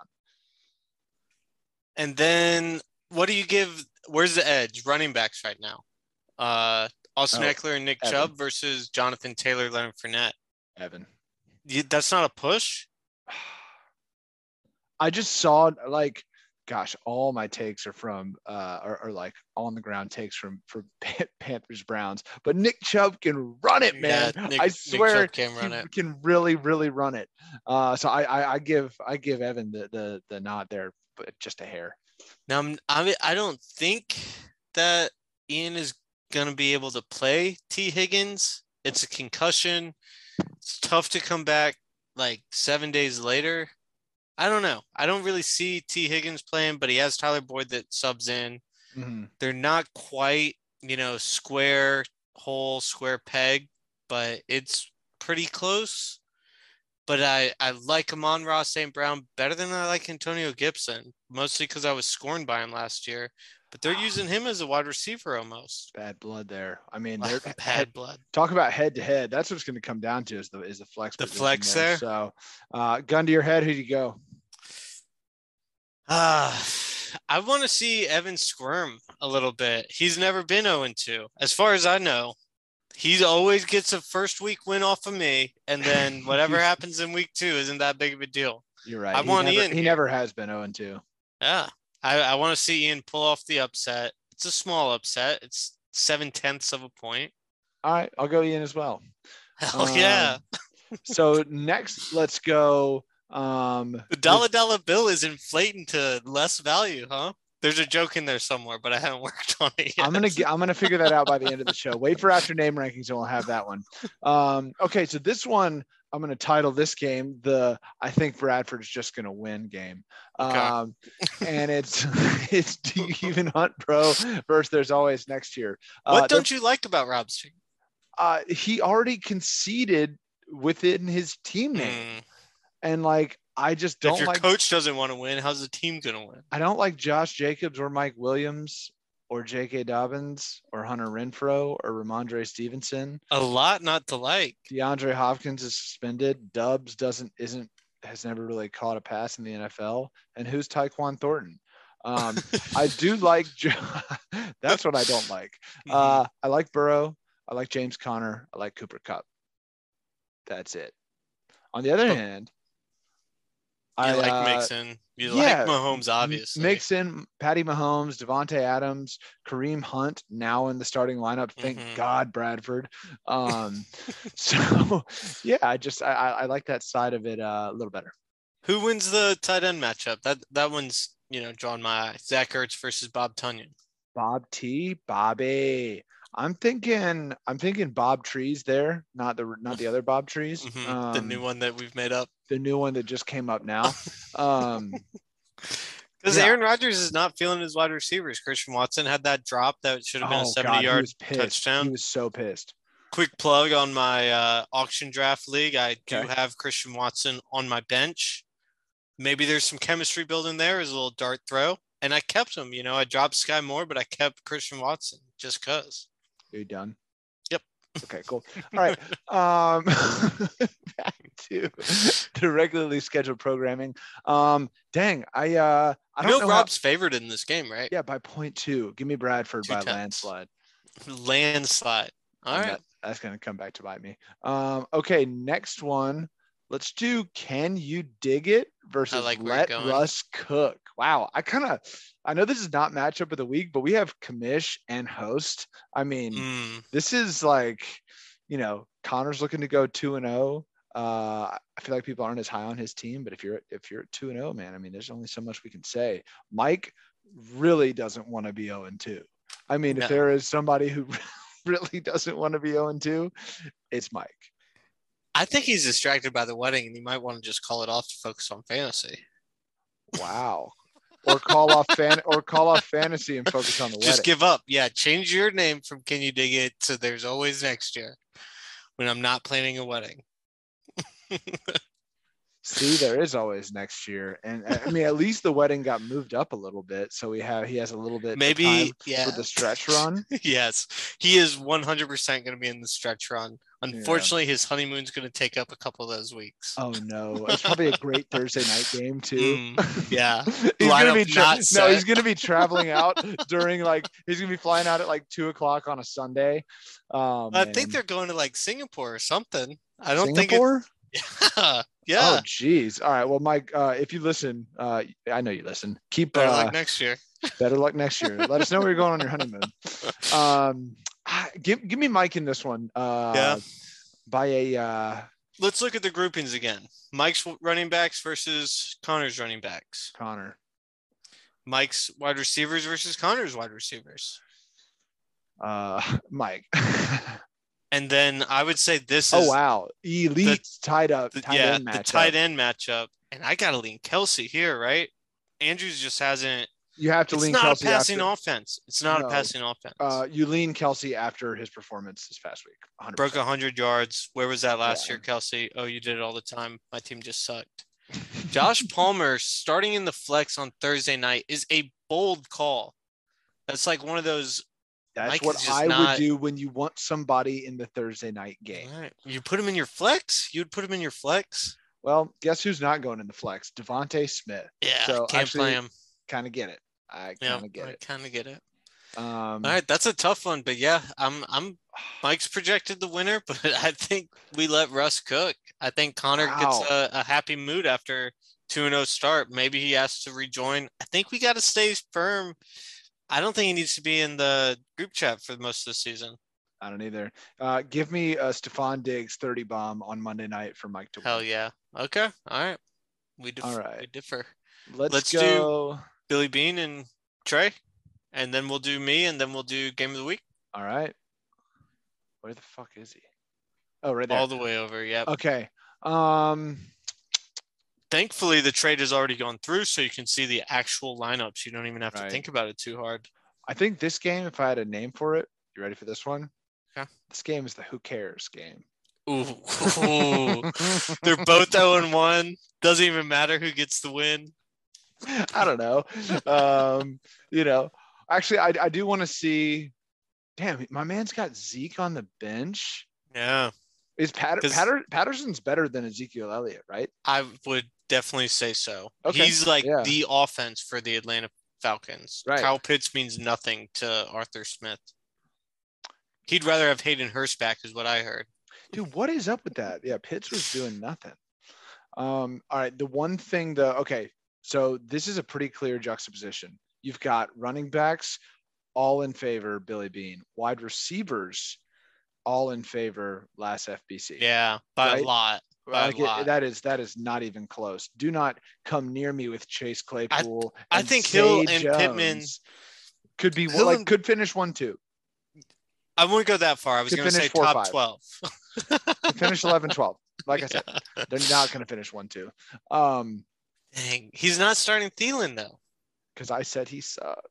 A: And then what do you give? Where's the edge? Running backs right now. Uh, Austin
B: Oh,
A: Eckler and Nick
B: Evan.
A: Chubb versus Jonathan Taylor, Leonard Fournette.
B: Evan.
A: You, that's not a push.
B: I just saw like, gosh, all my takes are from uh are, are like on the ground takes from for Panthers Browns. But Nick Chubb can run it, man.
A: Yeah, Nick-
B: I
A: Nick
B: swear
A: Chubb can run
B: he
A: it.
B: can really, really run it. Uh, so I, I I give I give Evan the the the nod there, but just a hair.
A: Now, I'm, I mean, I don't think that Ian is going to be able to play T. Higgins. It's a concussion. It's tough to come back like seven days later. I don't know. I don't really see T. Higgins playing, but he has Tyler Boyd that subs in.
B: Mm-hmm.
A: They're not quite, you know, square hole, square peg, but it's pretty close. But I, I like Amon-Ra Saint Brown better than I like Antonio Gibson, mostly because I was scorned by him last year. But they're using him as a wide receiver almost.
B: Bad blood there. I mean, they're
A: Bad
B: head,
A: blood.
B: talk about head to head. That's what it's going to come down to is the is the flex.
A: The
B: position
A: flex there?
B: So, uh, gun to your head. Who do you go?
A: Uh, I want to see Evan squirm a little bit. He's never been oh and two. As far as I know, he always gets a first week win off of me. And then whatever happens in week two isn't that big of a deal.
B: You're right.
A: I
B: he
A: want
B: never,
A: Ian
B: He
A: here.
B: never has been oh and two.
A: Yeah. I, I want to see Ian pull off the upset. It's a small upset. It's seven tenths of a point.
B: All right, I'll go Ian as well.
A: Hell yeah.
B: Um, so next, let's go. Um,
A: The dollar dollar bill is inflating to less value, huh? There's a joke in there somewhere, but I haven't worked on it yet.
B: I'm gonna get, I'm gonna figure that out by the end of the show. Wait for after name rankings, and we'll have that one. Um, okay, so this one I'm gonna title this game the I think Bradford's just gonna win game.
A: Okay.
B: Um, and it's it's do you even hunt, bro? Versus there's always next year. Uh,
A: What don't you like about Rob Street?
B: uh, he already conceded within his team name,
A: Mm.
B: and like I just
A: If
B: don't
A: your
B: like.
A: coach doesn't want to win, how's the team gonna win?
B: I don't like Josh Jacobs or Mike Williams or J K. Dobbins or Hunter Renfro or Ramondre Stevenson.
A: A lot not to like.
B: DeAndre Hopkins is suspended. Dubs doesn't isn't has never really caught a pass in the N F L. And who's Tyquan Thornton? Um, I do like. That's what I don't like. Uh, I like Burrow. I like James Conner. I like Cooper Kupp. That's it. On the other
A: Oh,
B: hand,
A: you
B: I
A: like
B: uh,
A: Mixon. You like
B: yeah,
A: Mahomes,
B: m-
A: obviously.
B: mix in Patty Mahomes, Devontae Adams, Kareem Hunt now in the starting lineup. Thank
A: Mhm.
B: God, Bradford. Um, so yeah, I just I, I I like that side of it uh, a little better.
A: Who wins the tight end matchup? That that one's, you know, drawn my eye. Zach Ertz versus Bob Tunyon.
B: Bob T, Bobby. I'm thinking I'm thinking Bob Trees there, not the not the other Bob Trees.
A: Mhm. The new
B: Um,
A: one that we've made up.
B: the new one that just came up now. Um,
A: Because
B: yeah.
A: Aaron Rodgers is not feeling his wide receivers. Christian Watson had that drop that should have been a
B: Oh God, he
A: seventy-yard
B: was pissed.
A: touchdown.
B: He was so pissed.
A: Quick plug on my uh, auction draft league. I do
B: Okay.
A: have Christian Watson on my bench. Maybe there's some chemistry building there as a little dart throw. And I kept him. You know, I dropped Sky Moore, but I kept Christian Watson just because.
B: Are you done?
A: Yep.
B: Okay, cool. All right. Um, back to the regularly scheduled programming. Um, dang, I uh, I
A: You
B: don't
A: know,
B: know.
A: Rob's
B: How,
A: favored in this game, right?
B: yeah, by point two. Give me Bradford
A: Two
B: by
A: tenths.
B: landslide.
A: Landslide. All
B: And
A: right.
B: that, that's gonna come back to bite me. Um, okay, next one. Let's do Can You Dig It versus
A: like where you're
B: Let
A: going.
B: Russ Cook. Wow, I kind of I know this is not matchup of the week, but we have commish and host. I mean,
A: Mm.
B: this is like, you know, Connor's looking to go two and zero. Uh, I feel like people aren't as high on his team, but if you're if you're at two and zero, man, I mean, there's only so much we can say. Mike really doesn't want to be zero and two. I mean,
A: No.
B: if there is somebody who really doesn't want to be zero and two, it's Mike.
A: I think he's distracted by the wedding, and he might want to just call it off to focus on fantasy.
B: Wow. Or call off fan or call off fantasy and focus on the wedding.
A: Just give up. Yeah, change your name from Can You Dig It to There's Always Next Year when I'm not planning a wedding.
B: See, there is always next year, and I mean, at least the wedding got moved up a little bit, so we have he has a little bit
A: Maybe
B: of time
A: yeah.
B: for the stretch run.
A: Yes, he is one hundred percent going to be in the stretch run. Unfortunately, yeah. His honeymoon's going to take up a couple of those weeks.
B: Oh no, it's probably a great Thursday night game too.
A: Mm, yeah,
B: he's gonna be tra- no,
A: set.
B: he's gonna be traveling out during like he's gonna be flying out at like two o'clock on a Sunday. Um,
A: I think they're going to like Singapore or something. I don't
B: Singapore?
A: think it's yeah. Yeah.
B: Oh, geez. All right. Well, Mike, uh, if you listen, uh, I know you listen. Keep
A: better
B: uh,
A: luck next year.
B: Better luck next year. Let us know where you're going on your honeymoon. Um, give give me Mike in this one. Uh,
A: yeah.
B: By a. Uh,
A: Let's look at the groupings again. Mike's running backs versus Connor's running backs.
B: Connor.
A: Mike's wide receivers versus Connor's wide receivers.
B: Uh, Mike.
A: And then I would say this is
B: oh wow, elite
A: the,
B: tied up.
A: The,
B: tight
A: yeah,
B: end
A: the
B: matchup.
A: tight end matchup, and I gotta lean Kelsey here, right? Andrews just hasn't.
B: You have to
A: it's
B: lean
A: not
B: Kelsey
A: a passing
B: after,
A: offense. It's not
B: no,
A: a passing offense.
B: Uh, you lean Kelsey after his performance this past week. one hundred percent.
A: Broke one hundred yards. Where was that last
B: yeah.
A: year, Kelsey? Oh, you did it all the time. My team just sucked. Josh Palmer starting in the flex on Thursday night is a bold call. That's like one of those.
B: That's
A: Mike
B: what I
A: not...
B: would do when you want somebody in the Thursday night game.
A: Right. You put him in your flex? You'd put him in your flex?
B: Well, guess who's not going in the flex? Devontae Smith.
A: Yeah,
B: so
A: can't play him.
B: Kind of get it. I kind of
A: yeah,
B: get
A: I
B: it.
A: kind of get it.
B: Um,
A: All right, that's a tough one, but yeah, I'm I'm Mike's projected the winner, but I think we let Russ cook. I think Connor
B: wow.
A: gets a, a happy mood after two and oh start. Maybe he has to rejoin. I think we got to stay firm. I don't think he needs to be in the group chat for most of the season.
B: I don't either. Uh, give me a Stephon Diggs thirty bomb on Monday night for Mike to win.
A: Hell yeah. Okay. All right. We, dif-
B: All right.
A: we differ.
B: Let's,
A: Let's
B: go.
A: do Billy Bean and Trey, and then we'll do me, and then we'll do game of the week.
B: All right. Where the fuck is he? Oh, right there.
A: All the way over. Yep.
B: Okay. Um.
A: Thankfully, the trade has already gone through, so you can see the actual lineups. You don't even have
B: right.
A: to think about it too hard.
B: I think this game, if I had a name for it, you ready for this one?
A: Yeah.
B: This game is the who cares game.
A: Ooh. Ooh. They're both oh and one. Doesn't even matter who gets the win.
B: I don't know. Um, you know, actually, I, I do want to see. Damn, my man's got Zeke on the bench.
A: Yeah.
B: Is Patter, Patter, Patterson's better than Ezekiel Elliott, right?
A: I would definitely say so.
B: Okay.
A: He's like
B: yeah.
A: the offense for the Atlanta Falcons.
B: Right.
A: Kyle Pitts means nothing to Arthur Smith. He'd rather have Hayden Hurst back, is what I heard.
B: Dude, what is up with that? Yeah, Pitts was doing nothing. Um, all right, the one thing the okay, so this is a pretty clear juxtaposition. You've got running backs all in favor Billy Bean, wide receivers all in favor last F B C.
A: Yeah, by
B: right?
A: a lot. By
B: Like
A: a lot.
B: it, that is that is not even close. Do not come near me with Chase Claypool.
A: I
B: and
A: think
B: Zay
A: Hill and
B: Jones.
A: Pittman
B: could be
A: Hill
B: like
A: and-
B: could finish one two.
A: I wouldn't go that far. I was
B: Could
A: going to say
B: finish four,
A: top
B: five.
A: twelve.
B: Could finish eleven twelve. Like I said, they're not going to finish one two. Um,
A: Dang, he's not starting Thielen though.
B: because I said he sucked.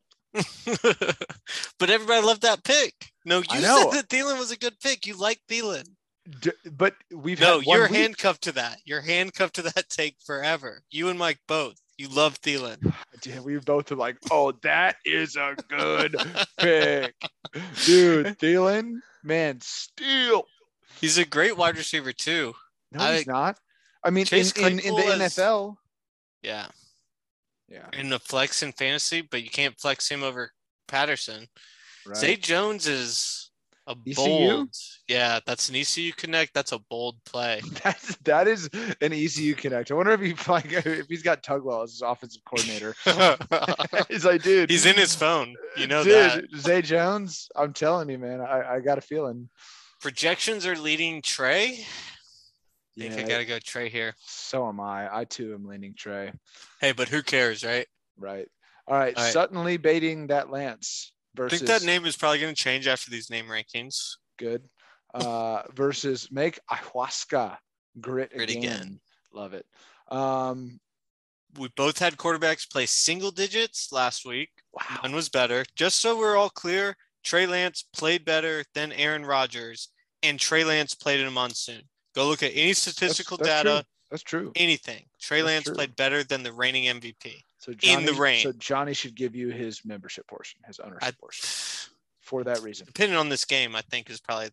A: But everybody loved that pick. No, you
B: I know.
A: said that Thielen was a good pick. You like Thielen.
B: D- but we've
A: No,
B: had one
A: you're
B: week.
A: handcuffed to that. You're handcuffed to that take forever. You and Mike both. You love Thielen.
B: Dude, we both are like, oh, that is a good pick, dude. Thielen, man, steal.
A: He's a great wide receiver too.
B: No,
A: I-
B: he's not. I mean, in,
A: Chase
B: in, in the
A: Claypool
B: N F L,
A: Yeah,
B: yeah,
A: in the flex in fantasy, but you can't flex him over Patterson.
B: right.
A: Zay Jones is a
B: E C U?
A: bold. Yeah, that's an E C U connect. That's a bold play.
B: That's that is an E C U connect. I wonder if he like if he's got Tugwell as his offensive coordinator. He's like, dude,
A: He's in his phone. You know
B: dude,
A: that.
B: Zay Jones. I'm telling you, man. I, I got a feeling.
A: Projections are leading Trey. I think
B: Yeah,
A: I gotta go Trey here.
B: so am I. I too am leaning Trey.
A: Hey, but who cares, right?
B: Right. All right.
A: All right.
B: Sutton Lee baiting that Lance
A: I
B: versus
A: think that name is probably gonna change after these name rankings.
B: good. Uh, versus make ayahuasca grit,
A: Grit
B: again.
A: again.
B: Love it. Um,
A: We both had quarterbacks play single digits last week.
B: wow.
A: One was better. Just so we're all clear, Trey Lance played better than Aaron Rodgers, and Trey Lance played in a monsoon. Go look at any statistical
B: that's
A: data,
B: true. That's true.
A: anything. Trey
B: That's
A: Lance
B: true.
A: played better than the reigning M V P.
B: So Johnny,
A: in the rain.
B: So Johnny should give you his membership portion, his ownership
A: I,
B: portion, for that reason.
A: depending on this game, I think is probably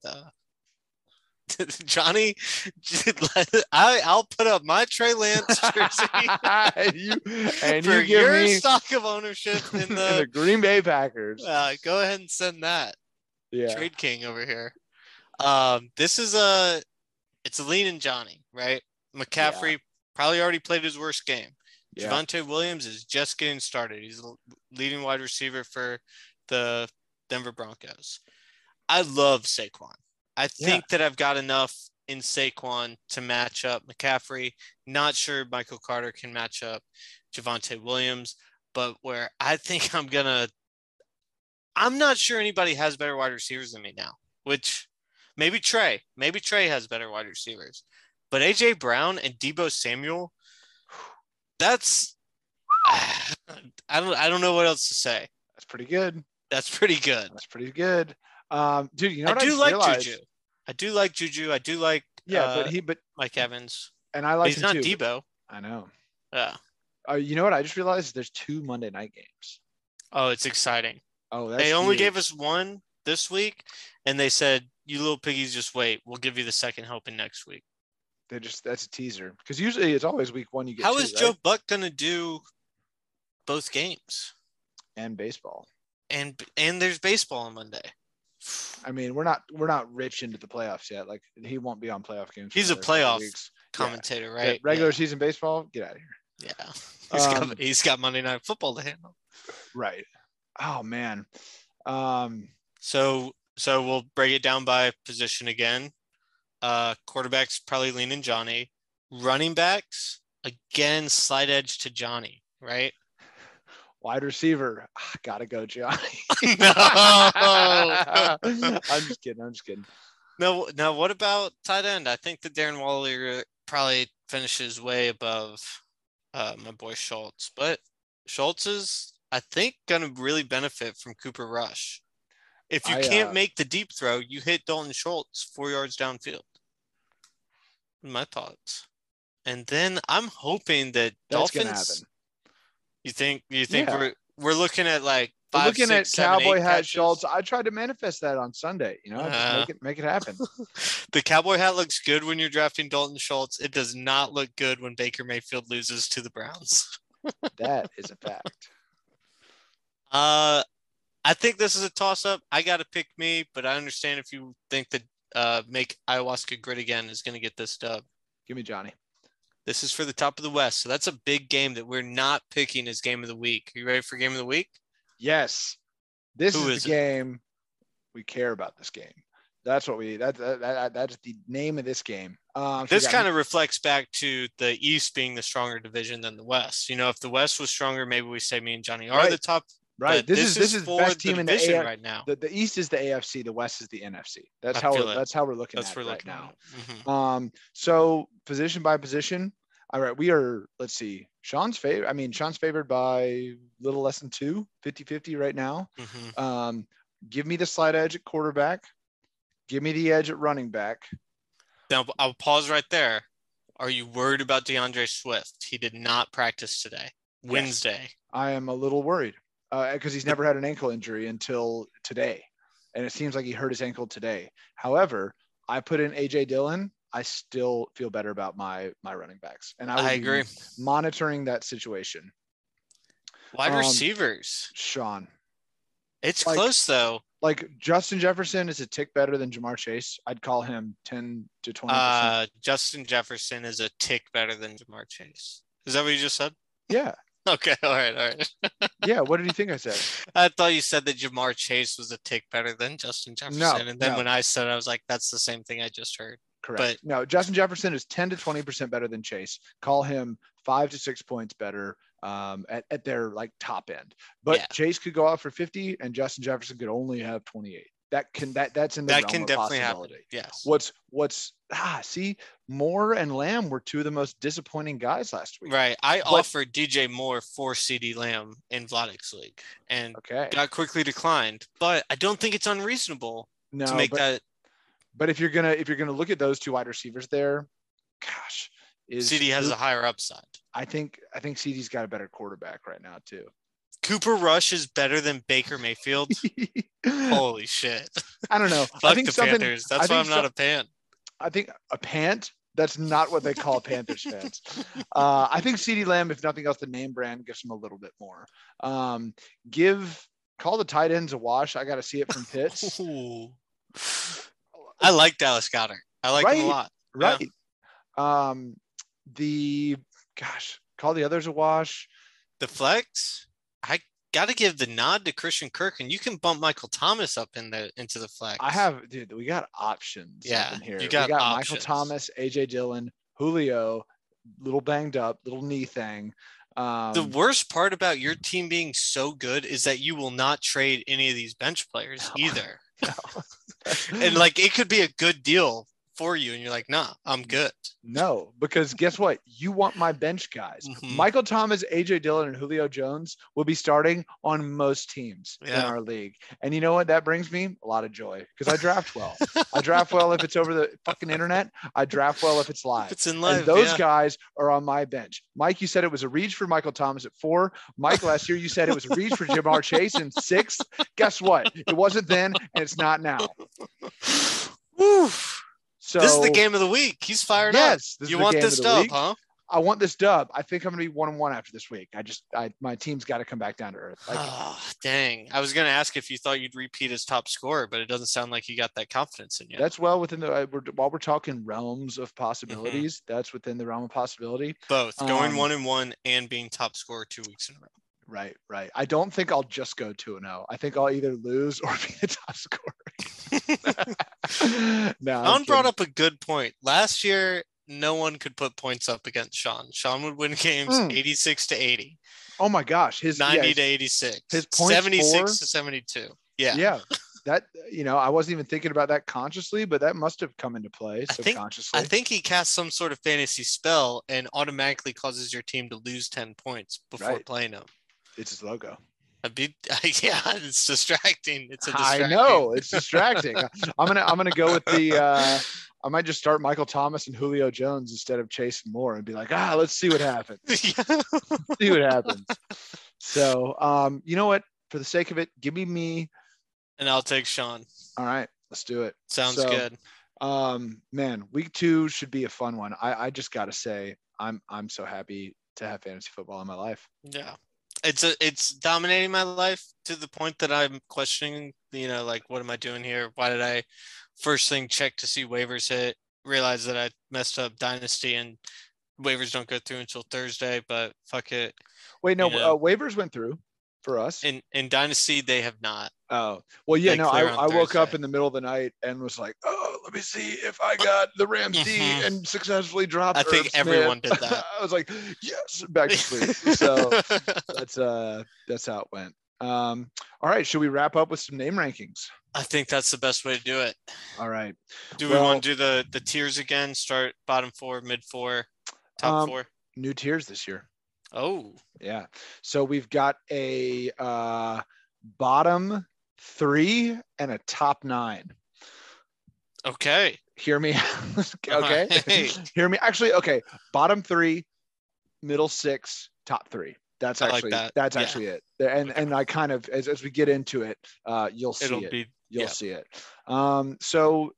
A: the Johnny. I I'll put up my Trey Lance jersey
B: and you and
A: for
B: you give
A: your
B: me
A: stock of ownership in
B: in
A: the.
B: the Green Bay Packers.
A: Uh, go ahead and send that.
B: yeah.
A: Trade King over here. Um, this is a it's a lean in Johnny, right? McCaffrey probably already played his worst game.
B: Yeah.
A: Javonte Williams is just getting started. He's the leading wide receiver for the Denver Broncos. I love Saquon. I think that I've got enough in Saquon to match up McCaffrey. Not sure Michael Carter can match up Javonte Williams, but where I think I'm gonna I'm not sure anybody has better wide receivers than me now, which maybe Trey. Maybe Trey has better wide receivers. But A J Brown and Deebo Samuel, that's I don't I don't know what else to say.
B: That's pretty good.
A: That's pretty good.
B: That's pretty good. Um, dude, you know
A: I
B: what I,
A: do
B: just
A: like
B: realized?
A: Juju. I do like Juju. I do like
B: Yeah,
A: uh,
B: but he but
A: Mike Evans.
B: and I
A: But
B: like
A: he's
B: him
A: not
B: too.
A: Debo.
B: I know.
A: Yeah.
B: Uh, you know what? I just realized there's two Monday night games.
A: Oh, it's exciting.
B: Oh, that's
A: They only
B: huge.
A: gave us one this week, and they said, "You little piggies, just wait. We'll give you the second helping next week."
B: They just that's a teaser because usually it's always week one you get.
A: How
B: two,
A: is
B: right?
A: Joe Buck gonna do both games?
B: and baseball?
A: And and there's baseball on Monday.
B: I mean, we're not we're not rich into the playoffs yet. Like he won't be on playoff games. for
A: He's a
B: another couple
A: playoff
B: weeks.
A: Commentator,
B: Yeah.
A: right?
B: Regular
A: Yeah.
B: season baseball, get out of here.
A: Yeah. He's
B: Um,
A: got he's got Monday Night Football to handle.
B: Right. Oh man. Um.
A: So so we'll break it down by position again. Uh, quarterbacks probably leaning Johnny. Running backs again, slight edge to Johnny, right?
B: Wide receiver, ah, gotta go, Johnny.
A: No.
B: I'm just kidding. I'm just kidding.
A: No, now what about tight end? I think that Darren Waller probably finishes way above uh, my boy Schultz, but Schultz is, I think, going to really benefit from Cooper Rush. If you
B: I,
A: can't
B: uh,
A: make the deep throw, you hit Dalton Schultz four yards downfield. My thoughts. And then I'm hoping that
B: That's gonna
A: Dolphins.
B: happen.
A: You think? You think
B: Yeah.
A: we're we're looking at like
B: We're
A: five,
B: looking
A: six,
B: at
A: seven,
B: Cowboy
A: eight
B: Hat
A: catches?
B: Schultz. I tried to manifest that on Sunday. You know, just
A: Uh,
B: make it make it happen.
A: The cowboy hat looks good when you're drafting Dalton Schultz. It does not look good when Baker Mayfield loses to the Browns.
B: That is a fact.
A: Uh, I think this is a toss-up. I got to pick me, but I understand if you think that uh, make Ayahuasca Grit again is going to get this dub.
B: Give me Johnny.
A: This is for the top of the West, so that's a big game that we're not picking as game of the week. Are you ready for game of the week?
B: Yes. This
A: Who
B: is,
A: is
B: the
A: it?
B: game. We care about this game. That's what we. That, that, that that's the name of this game. Um, so
A: This
B: got-
A: kind of reflects back to the East being the stronger division than the West. You know, if the West was stronger, maybe we say me and Johnny are
B: Right.
A: the top.
B: right.
A: But
B: This,
A: this
B: is this is
A: for
B: best team
A: the
B: in the
A: division
B: A F,
A: right now.
B: The, the East is the A F C. The West is the N F C. That's
A: I
B: how
A: feel
B: we're,
A: it.
B: that's how we're looking
A: That's
B: at
A: we're
B: it right
A: looking
B: now.
A: at it. Mhm.
B: Um, so position by position. All right, we are, let's see. Sean's favored. I mean, Sean's favored by a little less than two, fifty-fifty right now.
A: Mhm.
B: Um, give me the slight edge at quarterback. Give me the edge at running back.
A: Now I'll pause right there. Are you worried about DeAndre Swift? He did not practice today.
B: Yes.
A: Wednesday.
B: I am a little worried because uh, he's never had an ankle injury until today. And it seems like he hurt his ankle today. However, I put in A J Dillon. I still feel better about my my running backs. And I, will
A: I
B: be
A: agree.
B: monitoring that situation.
A: Wide
B: Um,
A: receivers.
B: Sean.
A: It's
B: like-
A: close though.
B: Like Justin Jefferson is a tick better than Jamar Chase. I'd call him ten to twenty percent.
A: Uh, Justin Jefferson is a tick better than Jamar Chase. Is that what you just said?
B: Yeah.
A: Okay. All right. All right.
B: Yeah. What did you think I said?
A: I thought you said that Jamar Chase was a tick better than Justin Jefferson.
B: No,
A: and then
B: no.
A: when I said it, I was like, that's the same thing I just heard.
B: Correct. no, Justin Jefferson is ten to twenty percent better than Chase. Call him five to six points better um, at, at their like top end. But
A: Yeah.
B: Chase could go out for fifty and Justin Jefferson could only have twenty-eight. That can that that's in the
A: That
B: realm
A: can
B: of
A: definitely happen.
B: possibility.
A: Yes.
B: What's what's ah see Moore and Lamb were two of the most disappointing guys last week.
A: Right. I
B: But-
A: offered D J Moore for CeeDee Lamb in Vladek's league and
B: Okay.
A: got quickly declined. But I don't think it's unreasonable
B: No,
A: to make
B: but,
A: that.
B: but if you're gonna if you're gonna look at those two wide receivers there, gosh, is
A: CeeDee has a higher upside.
B: I think I think C D's got a better quarterback right now too.
A: Cooper Rush is better than Baker Mayfield. Holy shit.
B: I don't know. I
A: Fuck
B: think
A: the
B: something.
A: Panthers.
B: I
A: That's why I'm
B: think
A: not
B: some-
A: a pan.
B: I think a pant. That's not what they call Panthers fans. Uh, I think CeeDee Lamb, if nothing else, the name brand gives him a little bit more. Um, give call the tight ends a wash. I got to see it from Pitts.
A: Ooh. I like Dallas Goddard. I like him
B: Right.
A: a lot.
B: Right. Um, the gosh, call the others a wash.
A: The flex, I got to give the nod to Christian Kirk, and you can bump Michael Thomas up in the into the flex.
B: I have, dude. We got options. up
A: Yeah,
B: in here.
A: you got
B: we got
A: options.
B: Michael Thomas, A J Dillon, Julio, little banged up, little knee thing. Um,
A: The worst part about your team being so good is that you will not trade any of these bench players
B: No.
A: either. And like it could be a good deal for you, and you're like, nah, I'm good.
B: No, because guess what? You want my bench guys.
A: Mhm.
B: Michael Thomas, A J Dillon, and Julio Jones will be starting on most teams in
A: Yeah.
B: our league. And you know what? That brings me a lot of joy because I draft well. I draft well if it's over the fucking internet. I draft well if it's live.
A: If it's in
B: And
A: live,
B: those
A: yeah.
B: guys are on my bench. Mike, you said it was a reach for Michael Thomas at four. Mike, last year you said it was a reach for Jamar Chase in sixth. Guess what? It wasn't then, and it's not now.
A: Woo.
B: So
A: This is the game of the week. He's fired
B: Yes,
A: up.
B: this is
A: You
B: the
A: want
B: game
A: this
B: of the
A: dub,
B: week.
A: huh?
B: I want this dub. I think I'm going to be one and one after this week. I just, I my team's got to come back down to earth. Like,
A: Oh, dang. I was going to ask if you thought you'd repeat as top scorer, but it doesn't sound like you got that confidence in you.
B: that's well within the. uh, We're, while we're talking realms of
A: Mm-hmm.
B: possibilities, that's within the realm of possibility.
A: Both going
B: um,
A: one and one and being top scorer two weeks in a row.
B: Right, right. I don't think I'll just go two and zero. I think I'll either lose or be the top scorer. no, I'm
A: Sean brought
B: kidding.
A: up a good point. Last year, no one could put points up against Sean. Sean would win games
B: Mm.
A: eighty-six to eighty,
B: Oh my gosh, his
A: ninety
B: yeah,
A: to eighty-six,
B: his points
A: seventy-six
B: for-
A: to seventy-two. Yeah.
B: yeah. That you know, I wasn't even thinking about that consciously, but that must have come into play
A: I think-
B: subconsciously.
A: I think he casts some sort of fantasy spell and automatically causes your team to lose ten points before
B: Right.
A: playing him.
B: It's his logo.
A: I'd be, yeah, it's distracting. It's a
B: I
A: distracting.
B: know it's distracting. I'm gonna I'm gonna go with the. Uh, I might just start Michael Thomas and Julio Jones instead of Chase and Moore and be like, ah, let's see what happens.
A: Yeah.
B: see what happens. So, um, you know what? For the sake of it, give me me.
A: And I'll take Sean.
B: All right, let's do it.
A: Sounds
B: So,
A: good.
B: Um, man, week two should be a fun one. I, I just gotta say, I'm I'm so happy to have fantasy football in my life.
A: Yeah. it's a it's dominating my life to the point that I'm questioning, you know, like what am I doing here? Why did I first thing check to see waivers hit, realize that I messed up Dynasty and waivers don't go through until Thursday, but fuck it.
B: Wait, no,
A: You know,
B: uh, waivers went through for us.
A: in in Dynasty they have not.
B: Oh, well, yeah,
A: They
B: no, I,
A: clear on
B: I woke up
A: Thursday.
B: in the middle of the night and was like, oh, let me see if I got the Rams D
A: Mhm.
B: and successfully dropped
A: I think
B: Irv
A: everyone
B: Smith.
A: did that.
B: I was like, yes, back to sleep. So that's uh that's how it went. Um, all right, should we wrap up with some name rankings?
A: I think that's the best way to do it.
B: All right.
A: Do
B: Well,
A: we want to do the the tiers again? Start bottom four, mid four, top
B: um,
A: four.
B: New tiers this year.
A: Oh,
B: Yeah. So we've got a uh, bottom three and a top nine.
A: okay.
B: Hear me. Okay.
A: Right.
B: Hear me. Actually, okay. Bottom three, middle six, top three. That's
A: I like
B: actually
A: that.
B: that's
A: Yeah.
B: actually it. And
A: Okay.
B: and I kind of as, as we get into it, uh, you'll see
A: It'll
B: it.
A: be
B: You'll
A: yeah.
B: see it. Um, so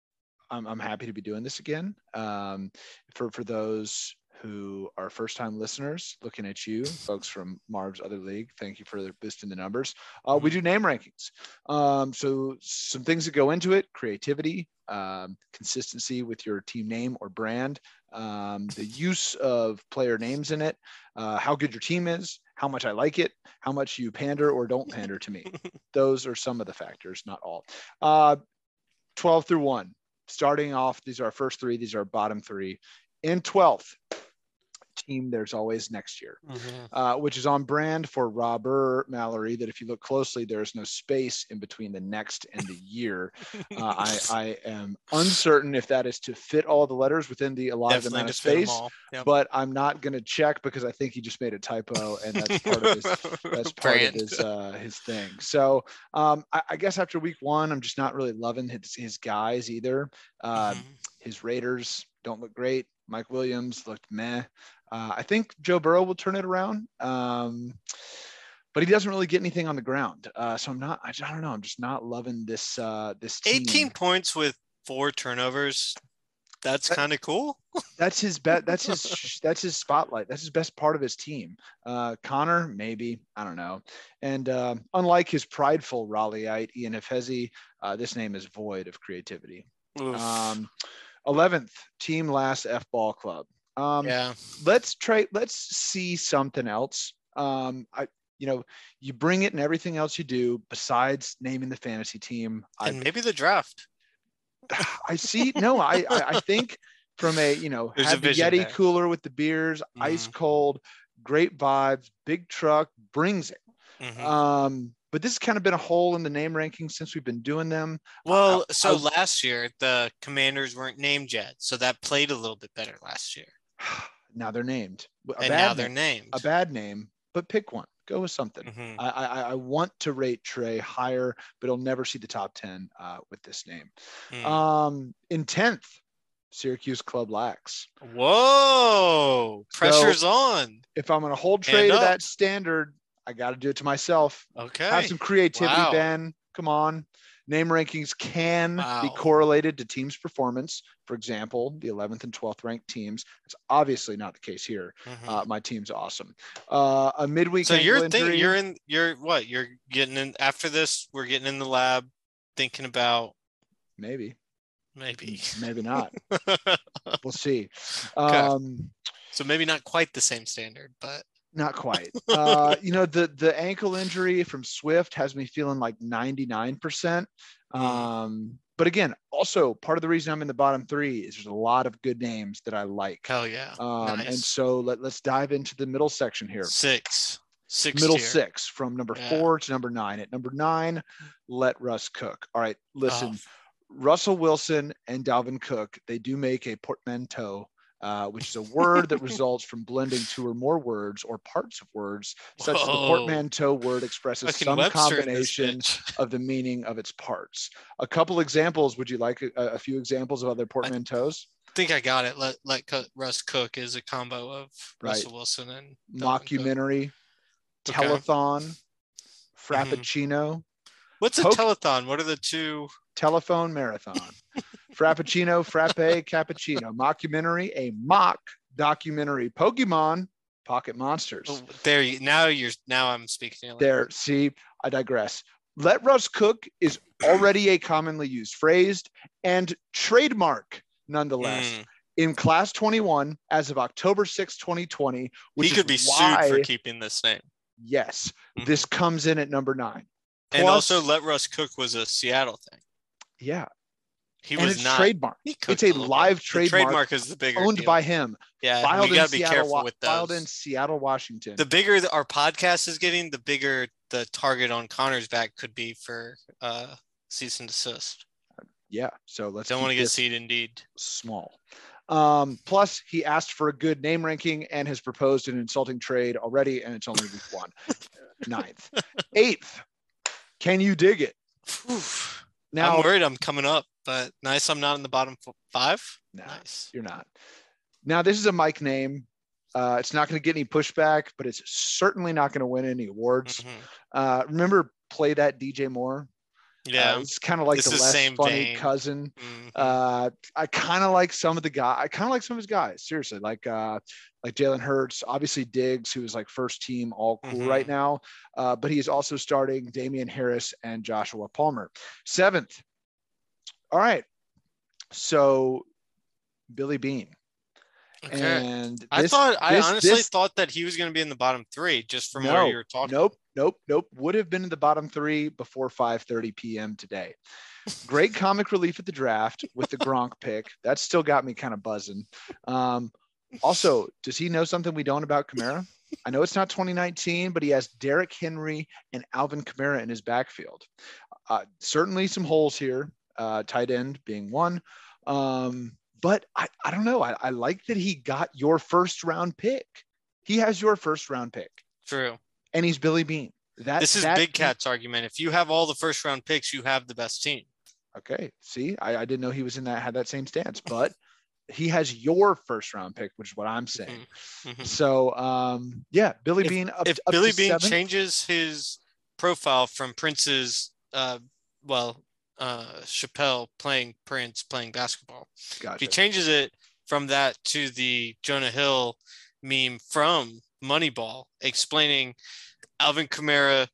B: I'm I'm happy to be doing this again. Um, for for those who are first time listeners, looking at you, folks from Marv's other league, thank you for boosting the numbers. Uh, we do name rankings. Um, so some things that go into it: creativity, um, consistency with your team name or brand, um, the use of player names in it, uh, how good your team is, how much I like it, how much you pander or don't pander to me. Those are some of the factors, not all. Uh, twelve through one. Starting off, these are our first three. These are our bottom three. In twelfth, team there's always next year,
A: Mhm.
B: uh, which is on brand for Robert Mallory, that if you look closely, there is no space in between the next and the year. Uh, I, I am uncertain if that is to fit all the letters within the allotted
A: Definitely
B: amount
A: to
B: of
A: fit 'em
B: space,
A: all. Yep.
B: but I'm not going to check because I think he just made a typo, and that's part of his that's part
A: Brand.
B: of his uh, his thing. So um, I, I guess after week one, I'm just not really loving his, his guys either. Uh,
A: Mhm.
B: His Raiders don't look great. Mike Williams looked meh. Uh, I think Joe Burrow will turn it around, um, but he doesn't really get anything on the ground. Uh, so I'm not. I, I don't know. I'm just not loving this uh, this team.
A: eighteen points with four turnovers. That's
B: That-
A: kind of cool.
B: That's his bet. That's his. That's his spotlight. That's his best part of his team. Uh, Connor, maybe, I don't know. And uh, unlike his prideful Raleighite Ian Efezi, uh, this name is void of creativity.
A: Oof.
B: Um, eleventh team last F ball club. Um,
A: yeah.
B: let's try. Let's see something else. Um, I, you know, you bring it in everything else you do besides naming the fantasy team.
A: And
B: I,
A: maybe the draft.
B: I see. No, I, I, I think from a, you know,
A: There's
B: had
A: a
B: the
A: vision
B: Yeti
A: there.
B: cooler with the beers, ice
A: Mhm.
B: cold, great vibes, big truck, brings it.
A: Mhm.
B: Um, but this has kind of been a hole in the name rankings since we've been doing them.
A: Well,
B: I-
A: so
B: I-
A: last year the Commanders weren't named yet, so that played a little bit better last year.
B: Now they're named. A
A: and
B: bad
A: now they're
B: name,
A: named.
B: a bad name, but pick one. Go with something.
A: Mhm.
B: I, I, I want to rate Trey higher, but he'll never see the top ten uh, with this name.
A: Mm.
B: Um, in tenth, Syracuse Club Lax.
A: Whoa, pressure's on.
B: If I'm going to hold Trey
A: Hand
B: to
A: up.
B: that standard, I got to do it to myself.
A: Okay.
B: Have some creativity,
A: Wow.
B: Ben. Come on. Name rankings can
A: Wow.
B: be correlated to teams' performance. For example, the eleventh and twelfth ranked teams. It's obviously not the case here.
A: Mhm.
B: Uh, my team's awesome. Uh, a midweek
A: so
B: ankle
A: you're
B: injury.
A: thinking you're in you're what you're getting in after this. We're getting in the lab, thinking about
B: maybe,
A: maybe
B: maybe not. We'll see.
A: Okay.
B: Um,
A: so maybe not quite the same standard, but
B: Not quite. Uh, you know, the the ankle injury from Swift has me feeling like ninety-nine percent. Um, but again, also part of the reason I'm in the bottom three is there's a lot of good names that I like.
A: hell yeah.
B: Um,
A: nice.
B: And so let, let's dive into the middle section here.
A: Six. Six
B: Middle
A: tier.
B: six from number
A: Yeah.
B: four to number nine. At number nine, let Russ cook. All right, listen,
A: Oh,
B: Russell Wilson and Dalvin Cook, they do make a portmanteau, uh, which is a word that results from blending two or more words or parts of words, such that the
A: Whoa.
B: portmanteau word expresses
A: fucking
B: some
A: Webster in this
B: combination
A: bitch.
B: of the meaning of its parts. A couple examples. Would you like a, a few examples of other portmanteaus?
A: I think I got it. Let let Co- Russ cook is a combo of
B: Right.
A: Russell Wilson and Dalvin Cook.
B: Mockumentary,
A: Okay.
B: telethon, frappuccino,
A: What's a
B: Poke-
A: telethon? What are the two?
B: telephone marathon, frappuccino, frappe, cappuccino, mockumentary, a mock documentary, Pokemon, pocket monsters.
A: Oh, there you now you're now I'm speaking.
B: There, see, I digress. Let Russ cook is already a commonly used phrase and trademark, nonetheless,
A: Mm.
B: in Class twenty-one as of October sixth, twenty twenty. Which
A: He could
B: is
A: be
B: why,
A: sued for keeping this name.
B: Yes,
A: Mhm.
B: this comes in at number nine.
A: And
B: Plus-
A: also, Let Russ Cook was a Seattle thing.
B: Yeah,
A: He
B: and
A: was
B: it's
A: not.
B: trademark.
A: He
B: It's
A: cooked
B: a
A: little
B: live
A: bit. The
B: trademark,
A: trademark is the bigger
B: owned
A: deal.
B: by him.
A: Yeah,
B: filed
A: you
B: in
A: gotta be
B: Seattle,
A: careful with those.
B: Filed in Seattle, Washington.
A: The bigger the, our podcast is getting, the bigger the target on Connor's back could be for uh, cease and desist.
B: Yeah, so let's
A: Don't
B: keep
A: want to get
B: this
A: seed indeed.
B: small. Um, plus, he asked for a good name ranking and has proposed an insulting trade already, and it's only week one. Ninth. Eighth. Can you dig it?
A: Oof.
B: Now,
A: I'm worried I'm coming up, but nice I'm not in the bottom f- five.
B: Nah,
A: Nice.
B: you're not. Now, this is a Mike name. Uh, it's not going to get any pushback, but it's certainly not going to win any awards.
A: Mhm.
B: Uh, remember, Play That D J Moore?
A: Yeah.
B: Uh, it's kind of like
A: This
B: the
A: is
B: less
A: same
B: funny
A: vein.
B: cousin.
A: Mhm.
B: Uh, I kind of like some of the guy. I kind of like some of his guys. Seriously, like uh, like Jalen Hurts, obviously Diggs, who is like first team all cool
A: Mhm.
B: right now. Uh, but he is also starting Damian Harris and Joshua Palmer. Seventh. All right. So Billy Bean.
A: Okay.
B: And
A: I
B: this-
A: thought I
B: this-
A: honestly
B: this-
A: thought that he was going to be in the bottom three just from
B: no,
A: where you were talking.
B: Nope, nope, nope. Would have been in the bottom three before five thirty p.m. today. Great comic relief at the draft with the Gronk pick. That still got me kind of buzzing. Um, also, does he know something we don't about Kamara? I know it's not twenty nineteen, but he has Derrick Henry and Alvin Kamara in his backfield. Uh, certainly some holes here, uh, tight end being one. Um, but I, I don't know. I, I like that he got your first round pick. He has your first round pick,
A: True.
B: and he's Billy Bean. That
A: This is
B: that,
A: Big Cat's argument. If you have all the first round picks, you have the best team.
B: Okay. See, I, I didn't know he was in that, had that same stance, but he has your first round pick, which is what I'm saying.
A: Mhm.
B: So, um, yeah, Billy
A: If-
B: Bean up,
A: If
B: up
A: Billy
B: to
A: Bean
B: seven.
A: changes his profile from Prince's, uh, well, uh, Chappelle playing Prince playing basketball, if
B: Gotcha.
A: he changes it from that to the Jonah Hill meme from Moneyball explaining Alvin Kamara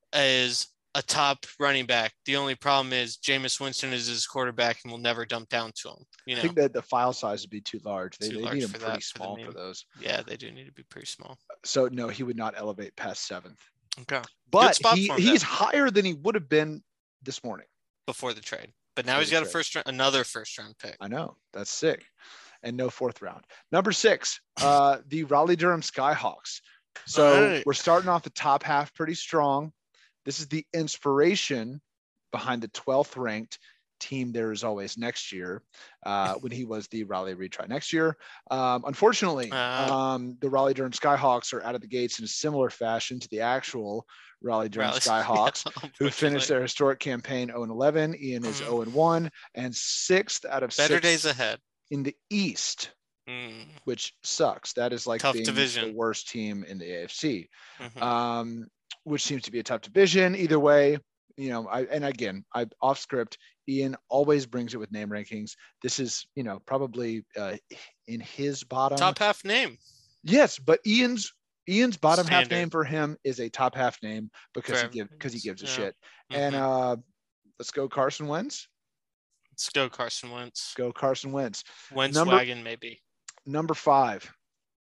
A: is a top running back. The only problem is Jameis Winston is his quarterback and will never dump down to him. You
B: I
A: know,
B: think that the file size would be too large. They,
A: Too
B: they
A: large
B: need him
A: for
B: pretty
A: that, for the
B: small for,
A: meme.
B: those.
A: yeah, they do need to be pretty small.
B: So no, he would not elevate past seventh.
A: Okay,
B: But
A: spot
B: he,
A: for him
B: he's
A: then.
B: higher than he would have been this morning.
A: Before the trade, but now
B: Before
A: he's
B: the
A: got a
B: trade.
A: first round, another first round pick.
B: I know, that's sick. And no fourth round. Number six, uh, the Raleigh Durham Skyhawks. So
A: All right.
B: we're starting off the top half pretty strong. This is the inspiration behind the twelfth ranked team There Is Always Next Year, uh, when he was the Raleigh retry next year. Um, unfortunately,
A: Uh.
B: um, the Raleigh Durham Skyhawks are out of the gates in a similar fashion to the actual Raleigh Durham
A: Raleigh-
B: Skyhawks,
A: yeah,
B: who
A: unfortunately.
B: finished their historic campaign oh and eleven. Ian is
A: Mhm.
B: oh and one and sixth out of
A: Better
B: six
A: days ahead.
B: in the East,
A: Mm,
B: which sucks. That is like
A: Tough
B: being the
A: division.
B: worst team in the A F C,
A: mhm.
B: um, which seems to be a tough division. Either way, you know, I and again, I off script. Ian always brings it with name rankings. This is, you know, probably uh, in his bottom.
A: Top half name.
B: Yes, but Ian's Ian's bottom half
A: Standard.
B: name for him is a top half name because
A: For
B: he give because he gives a
A: yeah.
B: shit. And
A: Mhm.
B: uh, let's go Carson Wentz.
A: Let's go Carson Wentz.
B: Let's go Carson Wentz.
A: Wentz
B: Number-
A: wagon maybe.
B: Number five,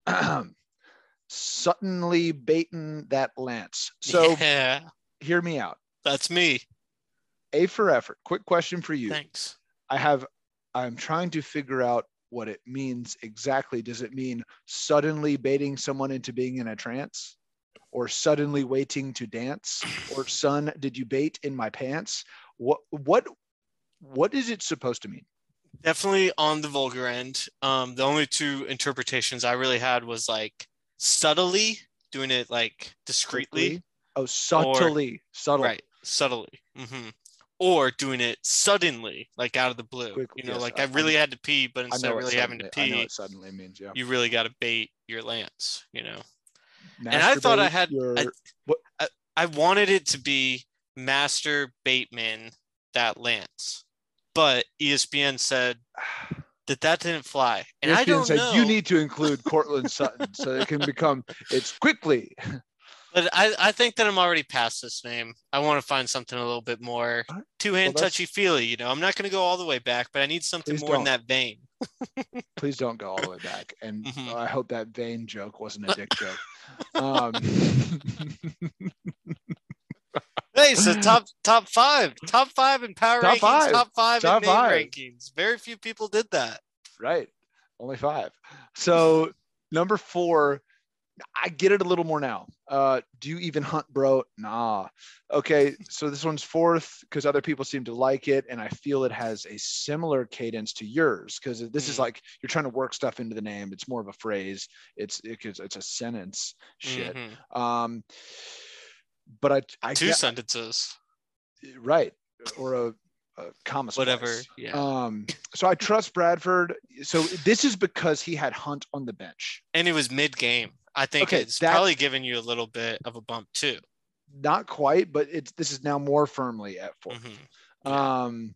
B: Suttonly baiting that Lance. So
A: yeah,
B: hear me out.
A: that's me.
B: A for effort. Quick question for you.
A: Thanks.
B: I have, I'm trying to figure out what it means exactly. Does it mean suddenly baiting someone into being in a trance? Or suddenly waiting to dance? Or son, did you bait in my pants? What, what, what is it supposed to mean?
A: Definitely on the vulgar end. Um, the only two interpretations I really had was like subtly doing it like discreetly,
B: Quickly? Oh, subtly, subtle.
A: right? Subtly. hmm Or doing it suddenly, like out of the blue.
B: Quickly,
A: you know,
B: yes,
A: like
B: I-
A: I really had to pee, but
B: I
A: instead
B: know
A: of
B: what
A: really having to
B: suddenly- I know
A: pee,
B: what suddenly means. Yeah.
A: you really got to bait your Lance. You know. And I thought I
B: Masturbate
A: had-
B: your-
A: I-
B: what?
A: I wanted it to be Master Bateman that Lance, but E S P N said that that didn't fly. And
B: E S P N
A: I don't
B: said,
A: know.
B: you need to include Cortland Sutton so it can become, it's quickly.
A: But I, I think that I'm already past this name. I want to find something a little bit more two-hand
B: Well, that's-
A: touchy-feely. You know, I'm not going to go all the way back, but I need something
B: Please
A: more in
B: don't.
A: that vein.
B: Please don't go all the way back. And
A: Mhm.
B: I hope that vain joke wasn't a dick joke. Um,
A: Hey, so top top five, top five in power
B: Top
A: rankings,
B: five.
A: top five
B: Top
A: in name
B: five.
A: rankings. Very few people did that.
B: Right. Only five. So number four, I get it a little more now. Uh, do you even hunt, bro? Nah. Okay. So this one's fourth because other people seem to like it. And I feel it has a similar cadence to yours because this is
A: Mm.
B: like you're trying to work stuff into the name. It's more of a phrase. It's it, it's, it's a sentence shit.
A: Mhm.
B: Um, but I, I
A: Two
B: get,
A: sentences,
B: right. Or a, a comma
A: whatever.
B: splice.
A: Yeah.
B: Um, so I trust Bradford. So this is because he had Hunt on the bench.
A: And it was mid-game. I think
B: Okay,
A: it's
B: that-
A: probably giving you a little bit of a bump too.
B: Not quite, but it's this is now more firmly at four.
A: Mhm. Yeah.
B: Um,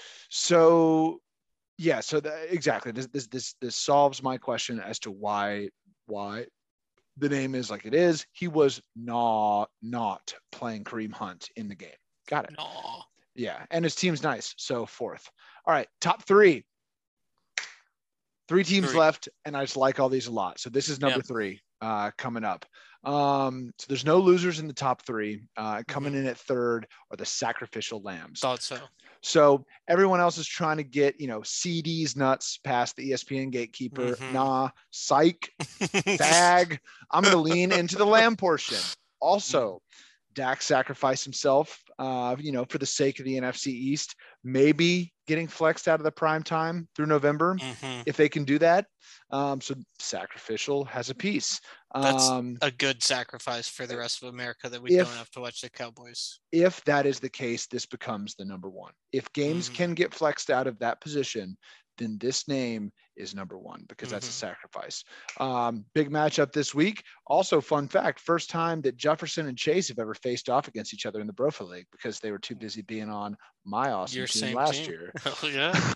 B: so yeah, so that, exactly. This this this this solves my question as to why why the name is like it is. He was not not playing Kareem Hunt in the game. Got it.
A: No.
B: Yeah, and his team's nice. So fourth. All right, top three. Three teams
A: Three.
B: left, and I just like all these a lot. So this is number
A: Yep.
B: three uh, coming up. Um, so there's no losers in the top three. Uh, coming in at third are the sacrificial lambs.
A: Thought so.
B: So everyone else is trying to get, you know, C D's nuts past the E S P N gatekeeper.
A: Mhm.
B: Nah, psych, bag. I'm going to lean into the lamb portion. Also, Dak sacrificed himself, uh, you know, for the sake of the N F C East, maybe getting flexed out of the prime time through November
A: Mhm.
B: if they can do that. Um, so sacrificial has a piece.
A: That's
B: Um,
A: a good sacrifice for the rest of America that we
B: if-
A: don't have to watch the Cowboys.
B: if that is the case, this becomes the number one. If games
A: Mhm.
B: can get flexed out of that position, then this name is number one because that's a
A: Mhm.
B: sacrifice. Um, big matchup this week. Also, fun fact, first time that Jefferson and Chase have ever faced off against each other in the Brofa League because they were too busy being on my awesome
A: Your
B: team
A: same
B: last
A: team.
B: year.
A: Oh, yeah.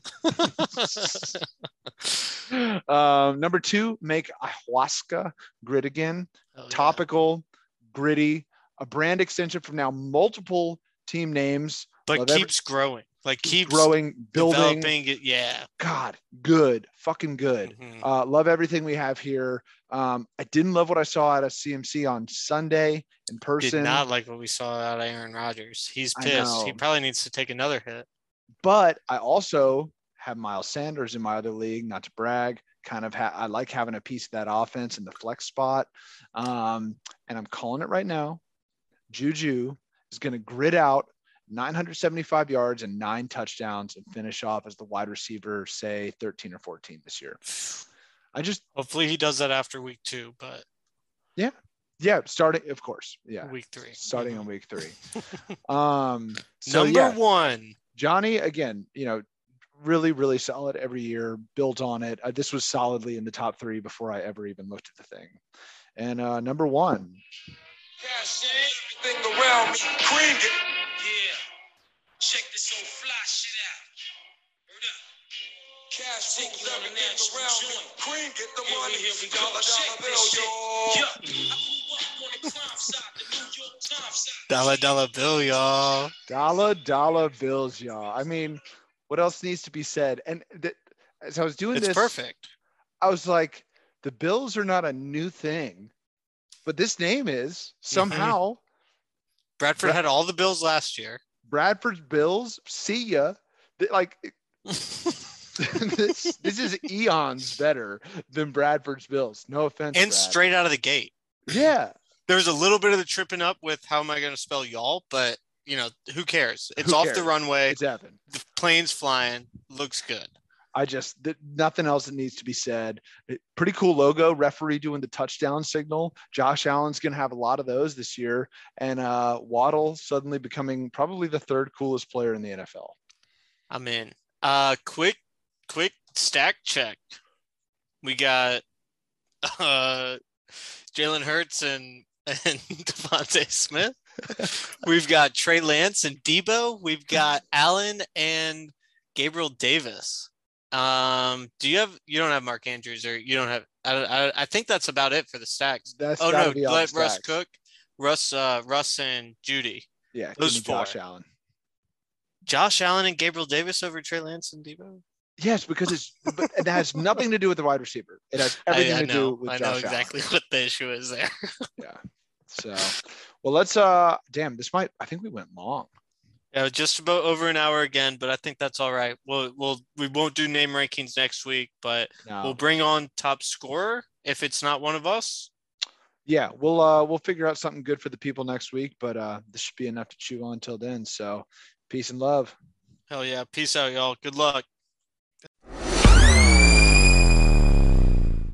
B: um, number two, make ayahuasca grid again.
A: Oh, yeah.
B: Topical, gritty, a brand extension from now multiple team names.
A: But
B: Love every-
A: keeps growing. Like keeps
B: growing, building.
A: developing it. Yeah.
B: God, good, fucking good.
A: Mhm.
B: Uh, love everything we have here. Um, I didn't love what I saw out of C M C on Sunday in person,
A: Did not like what we saw out of Aaron Rodgers. He's
B: I
A: pissed. He
B: know.
A: probably needs to take another hit.
B: but I also have Miles Sanders in my other league. Not to brag, kind of ha- I like having a piece of that offense in the flex spot. Um, and I'm calling it right now. Juju is going to grid out nine hundred seventy-five yards and nine touchdowns and finish off as the wide receiver, say thirteen or fourteen this year. I just,
A: Hopefully he does that after week two, but
B: yeah, starting, of course. Yeah.
A: week three.
B: Starting
A: Mhm.
B: on week three. Um, so
A: Number
B: yeah,
A: one.
B: Johnny, again, you know, really, really solid every year, built on it. Uh, this was solidly in the top three before I ever even looked at the thing. And uh, number one,
C: Cash in, everything around me, cream it.
D: Yeah. Check this old fly shit out. Word up.
C: Cash
D: Take
C: rules,
D: you on the
C: everything
D: national
C: around me,
D: joint.
C: cream it. The
D: Here we-
C: money,
D: here we go.
C: dollar,
D: Check
C: dollar
D: this
C: bill,
D: shit.
C: y'all.
D: Yeah. I grew up on the crime side, the New York Times side.
A: Dollar dollar bill, y'all.
B: dollar, dollar bills, y'all. I mean, what else needs to be said? And th- as I was doing
A: It's
B: this,
A: perfect.
B: I was like, the Bills are not a new thing, but this name is somehow
A: Bradford
B: Bra-
A: had all the bills last year.
B: Bradford's Bills. See ya. Th- Like this, this is eons better than Bradford's Bills. No offense,
A: And
B: Brad.
A: straight out of the gate.
B: Yeah,
A: There's a little bit of the tripping up with how am I going to spell y'all, but you know, who cares? It's
B: Who
A: off
B: cares?
A: the runway.
B: it's Evan.
A: The plane's flying. Looks good.
B: I just th- nothing else that needs to be said. It- pretty cool logo. Referee doing the touchdown signal. Josh Allen's going to have a lot of those this year, and uh, Waddle suddenly becoming probably the third coolest player in the N F L.
A: I'm in. Uh, quick, quick stack check. We got uh, Jalen Hurts and and Devontae Smith. We've got Trey Lance and Debo. We've got Allen and Gabriel Davis. Um, do you have? You don't have Mark Andrews, or you don't have? I I, I think that's about it for the stacks.
B: That's
A: Oh
B: gotta
A: no,
B: be all
A: let
B: the
A: Russ
B: stacks.
A: cook, Russ, uh, Russ and Judy.
B: Yeah,
A: Those
B: give me Josh
A: four.
B: Allen.
A: Josh Allen and Gabriel Davis over Trey Lance and Debo.
B: Yes, because it's but it has nothing to do with the wide receiver. It has everything
A: I, I
B: to
A: know,
B: do with
A: I
B: Josh
A: know exactly
B: Allen.
A: what the issue is there.
B: Yeah. So, well, let's. Uh, damn, this might. I think we went long.
A: Yeah, just about over an hour again, but I think that's all right. We'll we'll we won't do name rankings next week, but
B: No.
A: we'll bring on top scorer if it's not one of us.
B: Yeah, we'll uh we'll figure out something good for the people next week, but uh this should be enough to chew on till then. So, peace and love.
A: Hell yeah. Peace out, y'all. Good luck.